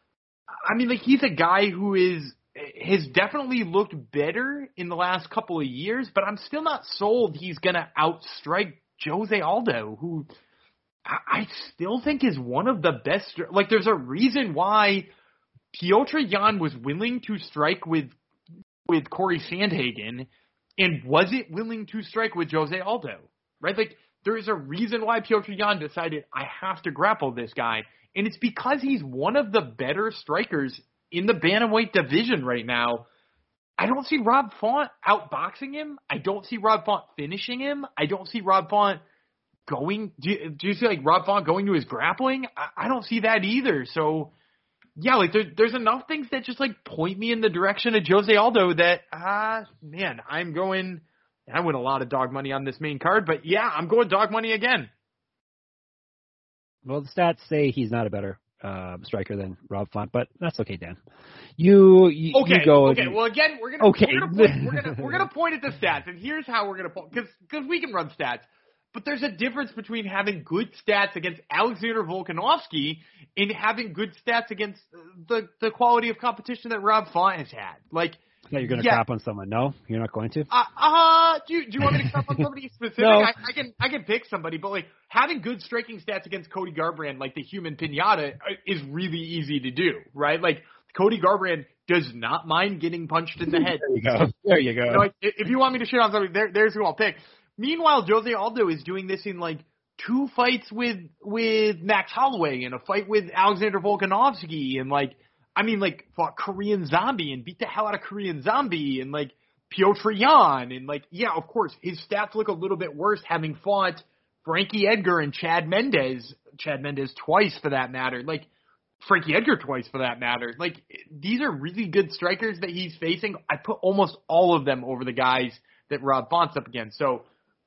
I mean, like, he's a guy who has definitely looked better in the last couple of years, but I'm still not sold he's going to outstrike Jose Aldo, who I still think is one of the best. Like, there's a reason why Petr Yan was willing to strike with Corey Sandhagen and wasn't willing to strike with Jose Aldo, right? Like, there is a reason why Petr Yan decided, I have to grapple this guy, and it's because he's one of the better strikers in the bantamweight division right now. I don't see Rob Font outboxing him. I don't see Rob Font finishing him. I don't see Rob Font going. Do you see like Rob Font going to his grappling? I don't see that either. So yeah, like there's enough things that just like point me in the direction of Jose Aldo that man, I'm going. I win a lot of dog money on this main card, but yeah, I'm going dog money again. Well, the stats say he's not a better striker than Rob Font, but that's okay, Dan. You go. Okay. Well, again, we're gonna point at the stats, and here's how we're gonna point, because we can run stats, but there's a difference between having good stats against Alexander Volkanovski and having good stats against the quality of competition that Rob Font has had. Like, yeah, you're gonna crap on someone? No, you're not going to. Do you want me to crap on somebody specific? No. I can pick somebody, but like having good striking stats against Cody Garbrandt, like the human pinata, is really easy to do, right? Like Cody Garbrandt does not mind getting punched in the head. There you go. You know, like, if you want me to shit on somebody, there's who I'll pick. Meanwhile, Jose Aldo is doing this in like 2 fights with Max Holloway and a fight with Alexander Volkanovski, and like, I mean, like, fought Korean Zombie and beat the hell out of Korean Zombie, and like Petr Yan, and like, yeah, of course, his stats look a little bit worse having fought Frankie Edgar and Chad Mendes twice for that matter, like Frankie Edgar twice for that matter. Like, these are really good strikers that he's facing. I put almost all of them over the guys that Rob Font's up against. So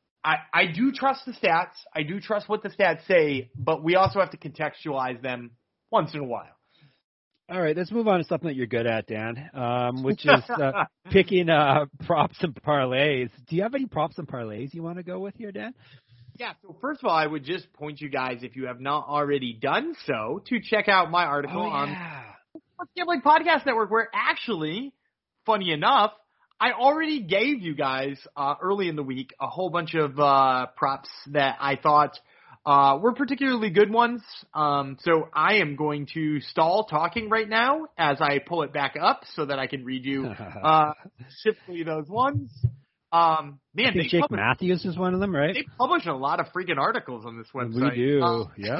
I do trust the stats. I do trust what the stats say, but we also have to contextualize them once in a while. All right, let's move on to something that you're good at, Dan, which is picking props and parlays. Do you have any props and parlays you want to go with here, Dan? Yeah, so first of all, I would just point you guys, if you have not already done so, to check out my article on the Gambling Podcast Network, where actually, funny enough, I already gave you guys early in the week a whole bunch of props that I thought were particularly good ones. So I am going to stall talking right now as I pull it back up so that I can read you specifically those ones. Man, Jake Matthews is one of them, right? They publish a lot of freaking articles on this website. We do, yeah.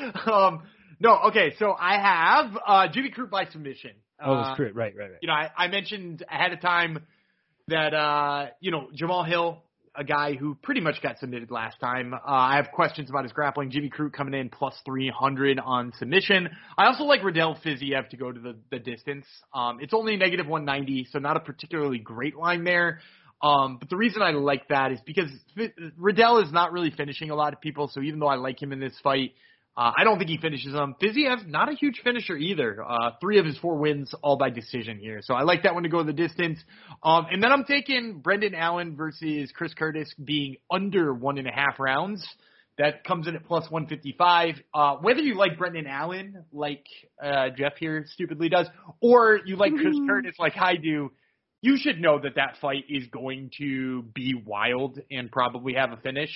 No, okay, so I have Jimmy Crute by submission. Oh, it's Crute, right. You know, I mentioned ahead of time that, Jamal Hill, a guy who pretty much got submitted last time. I have questions about his grappling. Jimmy Crute coming in plus 300 on submission. I also like Radel Fiziev to go to the distance. It's only negative 190, so not a particularly great line there. But the reason I like that is because Radel is not really finishing a lot of people, so even though I like him in this fight, I don't think he finishes them. Fiziev, not a huge finisher either. 3 of his 4 wins all by decision here. So I like that one to go the distance. And then I'm taking Brendan Allen versus Chris Curtis being under 1.5 rounds. That comes in at plus 155. Whether you like Brendan Allen, like Jeff here stupidly does, or you like Chris Curtis like I do, you should know that fight is going to be wild and probably have a finish.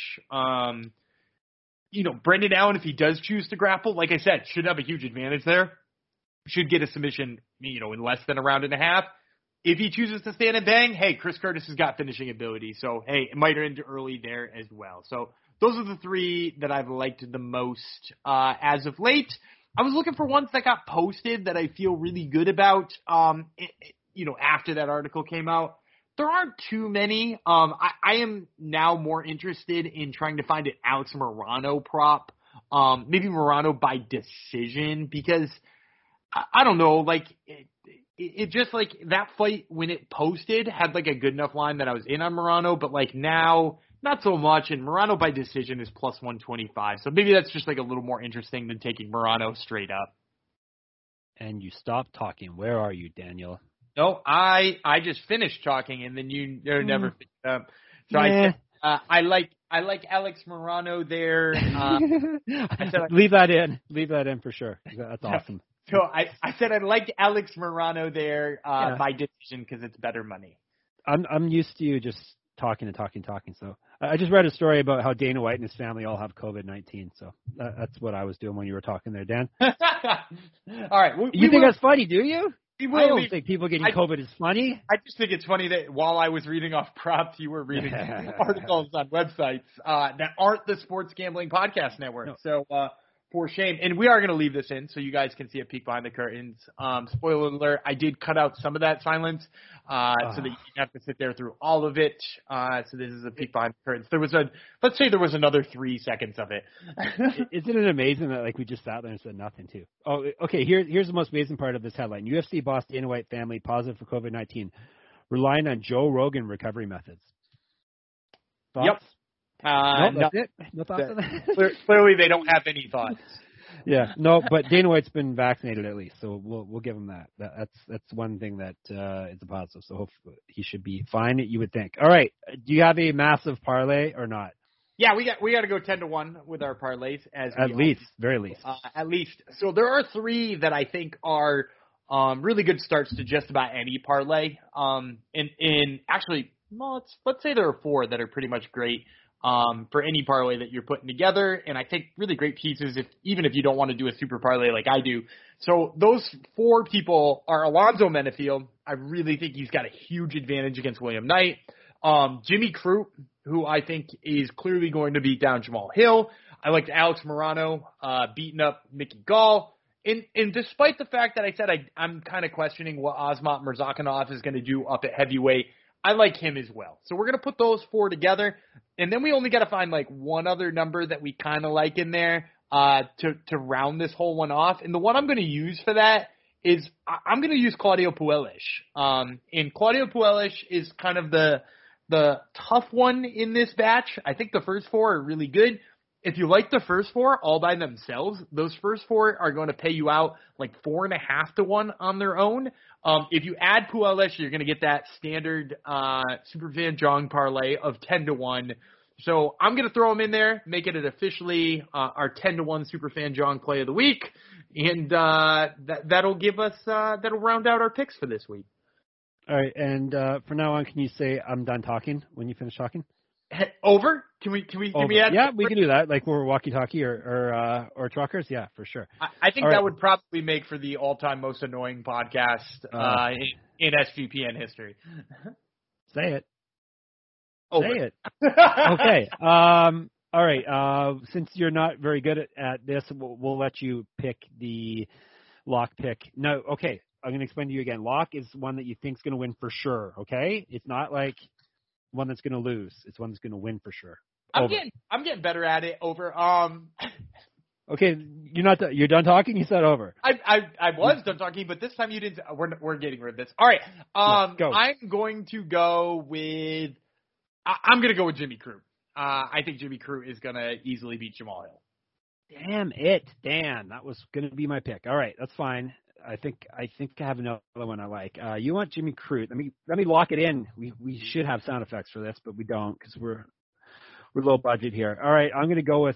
Brendan Allen, if he does choose to grapple, like I said, should have a huge advantage there. Should get a submission, in less than a round and a half. If he chooses to stand and bang, hey, Chris Curtis has got finishing ability. So, hey, it might end early there as well. So those are the 3 that I've liked the most as of late. I was looking for ones that got posted that I feel really good about. After that article came out, there aren't too many. I am now more interested in trying to find an Alex Morono prop. Maybe Morono by decision, because I don't know, like it just like that fight when it posted had like a good enough line that I was in on Morono, but like now not so much. And Morono by decision is plus 125, so maybe that's just like a little more interesting than taking Morono straight up. And you stopped talking. Where are you, Daniel? No, I just finished talking, and then you never picked it up. So yeah. I like Alex Morono there. Leave that in for sure. That's awesome. So I said I liked Alex Morono there by decision because it's better money. I'm used to you just talking. So I just read a story about how Dana White and his family all have COVID-19. So that's what I was doing when you were talking there, Dan. All right. You think that's funny, do you? I don't think people getting COVID is funny. I just think it's funny that while I was reading off props, you were reading articles on websites that aren't the Sports Gambling Podcast Network. No. So for shame. And we are going to leave this in so you guys can see a peek behind the curtains. Spoiler alert, I did cut out some of that silence so that you didn't have to sit there through all of it. So this is a peek behind the curtains. Let's say there was another 3 seconds of it. Isn't it amazing that like we just sat there and said nothing too? Oh, okay. Here's the most amazing part of this headline. UFC boss Dana White family positive for COVID-19, relying on Joe Rogan recovery methods. Thoughts? Yep. That's it. No thoughts on that? Clearly, they don't have any thoughts. Yeah, no, but Dana White's been vaccinated at least, so we'll give him that. That's one thing that is a positive. So hopefully he should be fine. You would think. All right, do you have a massive parlay or not? Yeah, we got to go 10-1 with our parlays very least. At least. So there are 3 that I think are really good starts to just about any parlay. Actually, well, let's say there are 4 that are pretty much great. For any parlay that you're putting together, and I think really great pieces even if you don't want to do a super parlay like I do. So those 4 people are Alonzo Menefield. I really think he's got a huge advantage against William Knight. Jimmy Crute, who I think is clearly going to beat down Jamal Hill. I liked Alex Morono beating up Mickey Gall. And despite the fact that I said I'm kind of questioning what Azamat Murzakanov is going to do up at heavyweight, I like him as well. So we're going to put those 4 together, and then we only got to find like one other number that we kind of like in there to round this whole one off. And the one I'm going to use for that is I'm going to use Claudio Puelles. And Claudio Puelles is kind of the tough one in this batch. I think the first 4 are really good. If you like the first 4 all by themselves, those first 4 are going to pay you out like 4.5-1 on their own. If you add Puelles, you're going to get that standard Superfan Jong parlay of 10-1. So I'm going to throw them in there, make it officially our 10-1 Superfan Jong play of the week, and that'll give us that'll round out our picks for this week. All right, and from now on, can you say I'm done talking when you finish talking? Over? Can we add? Yeah, we can do that. Like we're walkie-talkie or truckers. Yeah, for sure. I think that would probably make for the all-time most annoying podcast in SGPN history. Say it. Over. Say it. Okay. All right. Since you're not very good at this, we'll let you pick the lock pick. No. Okay. I'm going to explain to you again. Lock is one that you think is going to win for sure. Okay. It's not like one that's going to lose. It's one that's going to win for sure. I'm getting better at it. Over. Okay, you're done talking. You said over. I was done talking, but this time you didn't. We're getting rid of this. All right. Go. I'm going to go with. I'm going to go with Jimmy Crute. I think Jimmy Crute is going to easily beat Jamal Hill. Damn it, Dan. That was going to be my pick. All right, that's fine. I think I have another one I like. You want Jimmy Crute? Let me lock it in. We should have sound effects for this, but we don't because we're low budget here. All right, I'm going to go with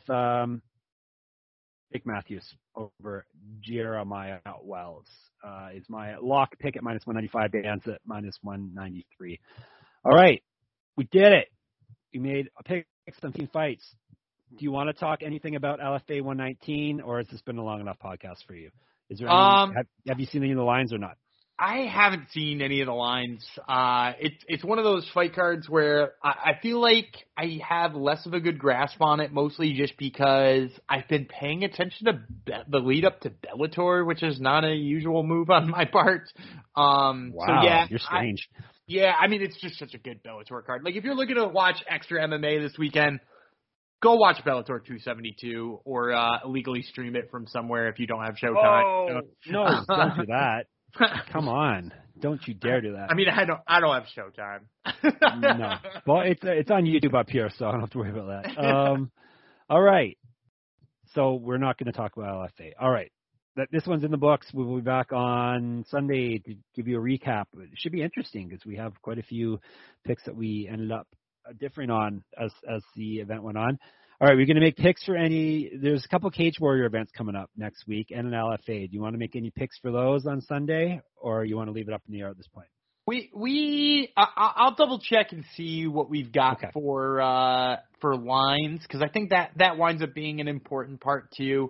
Jake Matthews over Jeremiah Wells. Is my lock pick at -195. Dan's at -193. All right, we did it. We made a pick 17 fights. Do you want to talk anything about LFA 119, or has this been a long enough podcast for you? Is there any, have you seen any of the lines or not? I haven't seen any of the lines. It's one of those fight cards where I feel like I have less of a good grasp on it, mostly just because I've been paying attention to the lead up to Bellator, which is not a usual move on my part. Wow, so yeah, you're strange. I mean, it's just such a good Bellator card. Like, if you're looking to watch extra MMA this weekend, go watch Bellator 272 or illegally stream it from somewhere if you don't have Showtime. Oh, no, don't do that. Come on, don't you dare do that. I mean, I don't have Showtime. No, well, it's on YouTube up here, so I don't have to worry about that. All right, so we're not going to talk about LFA. All right, this one's in the books. We will be back on Sunday to give you a recap. It should be interesting because we have quite a few picks that we ended up differing on as the event went on. All right, we're going to make picks for there's a couple Cage Warrior events coming up next week and an LFA. Do you want to make any picks for those on Sunday, or you want to leave it up in the air at this point? I'll double check and see what we've got for lines, because I think that winds up being an important part too.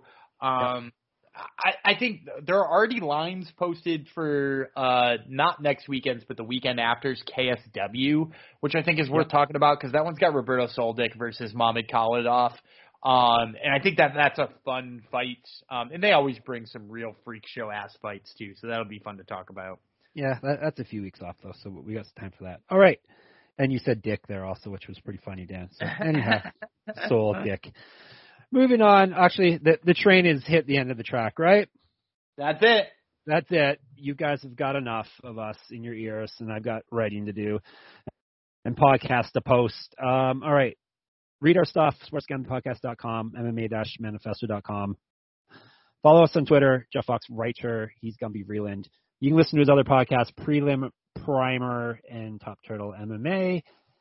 I think there are already lines posted for not next weekend's, but the weekend after's KSW, which I think is worth talking about because that one's got Roberto Soldic versus Mamed Khalidov. And I think that's a fun fight. And they always bring some real freak show ass fights too, so that'll be fun to talk about. Yeah, that's a few weeks off though, so we got some time for that. All right. And you said Dick there also, which was pretty funny, Dan. So anyhow, soul Dick. Moving on, actually, the train has hit the end of the track, right? That's it. That's it. You guys have got enough of us in your ears, and I've got writing to do and podcast to post. All right. Read our stuff, sportsgamblingpodcast.com, MMA-manifesto.com. Follow us on Twitter, Jeff Fox Writer. He's Gumby Vreeland. You can listen to his other podcasts, Prelim, Primer, and Top Turtle MMA.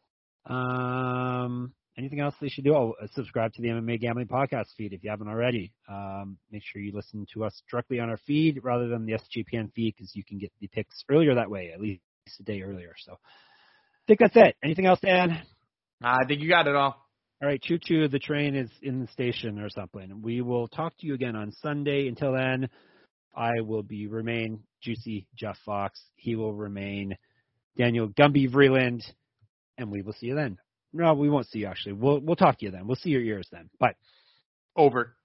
Anything else they should do? Oh, subscribe to the MMA Gambling Podcast feed if you haven't already. Make sure you listen to us directly on our feed rather than the SGPN feed because you can get the picks earlier that way, at least a day earlier. So I think that's it. Anything else, Dan? I think you got it all. All right, choo-choo, the train is in the station or something. We will talk to you again on Sunday. Until then, I will remain Juicy Jeff Fox. He will remain Daniel Gumby Vreeland, and we will see you then. No, we won't see you, actually. We'll talk to you then. We'll see your ears then. Bye. Over.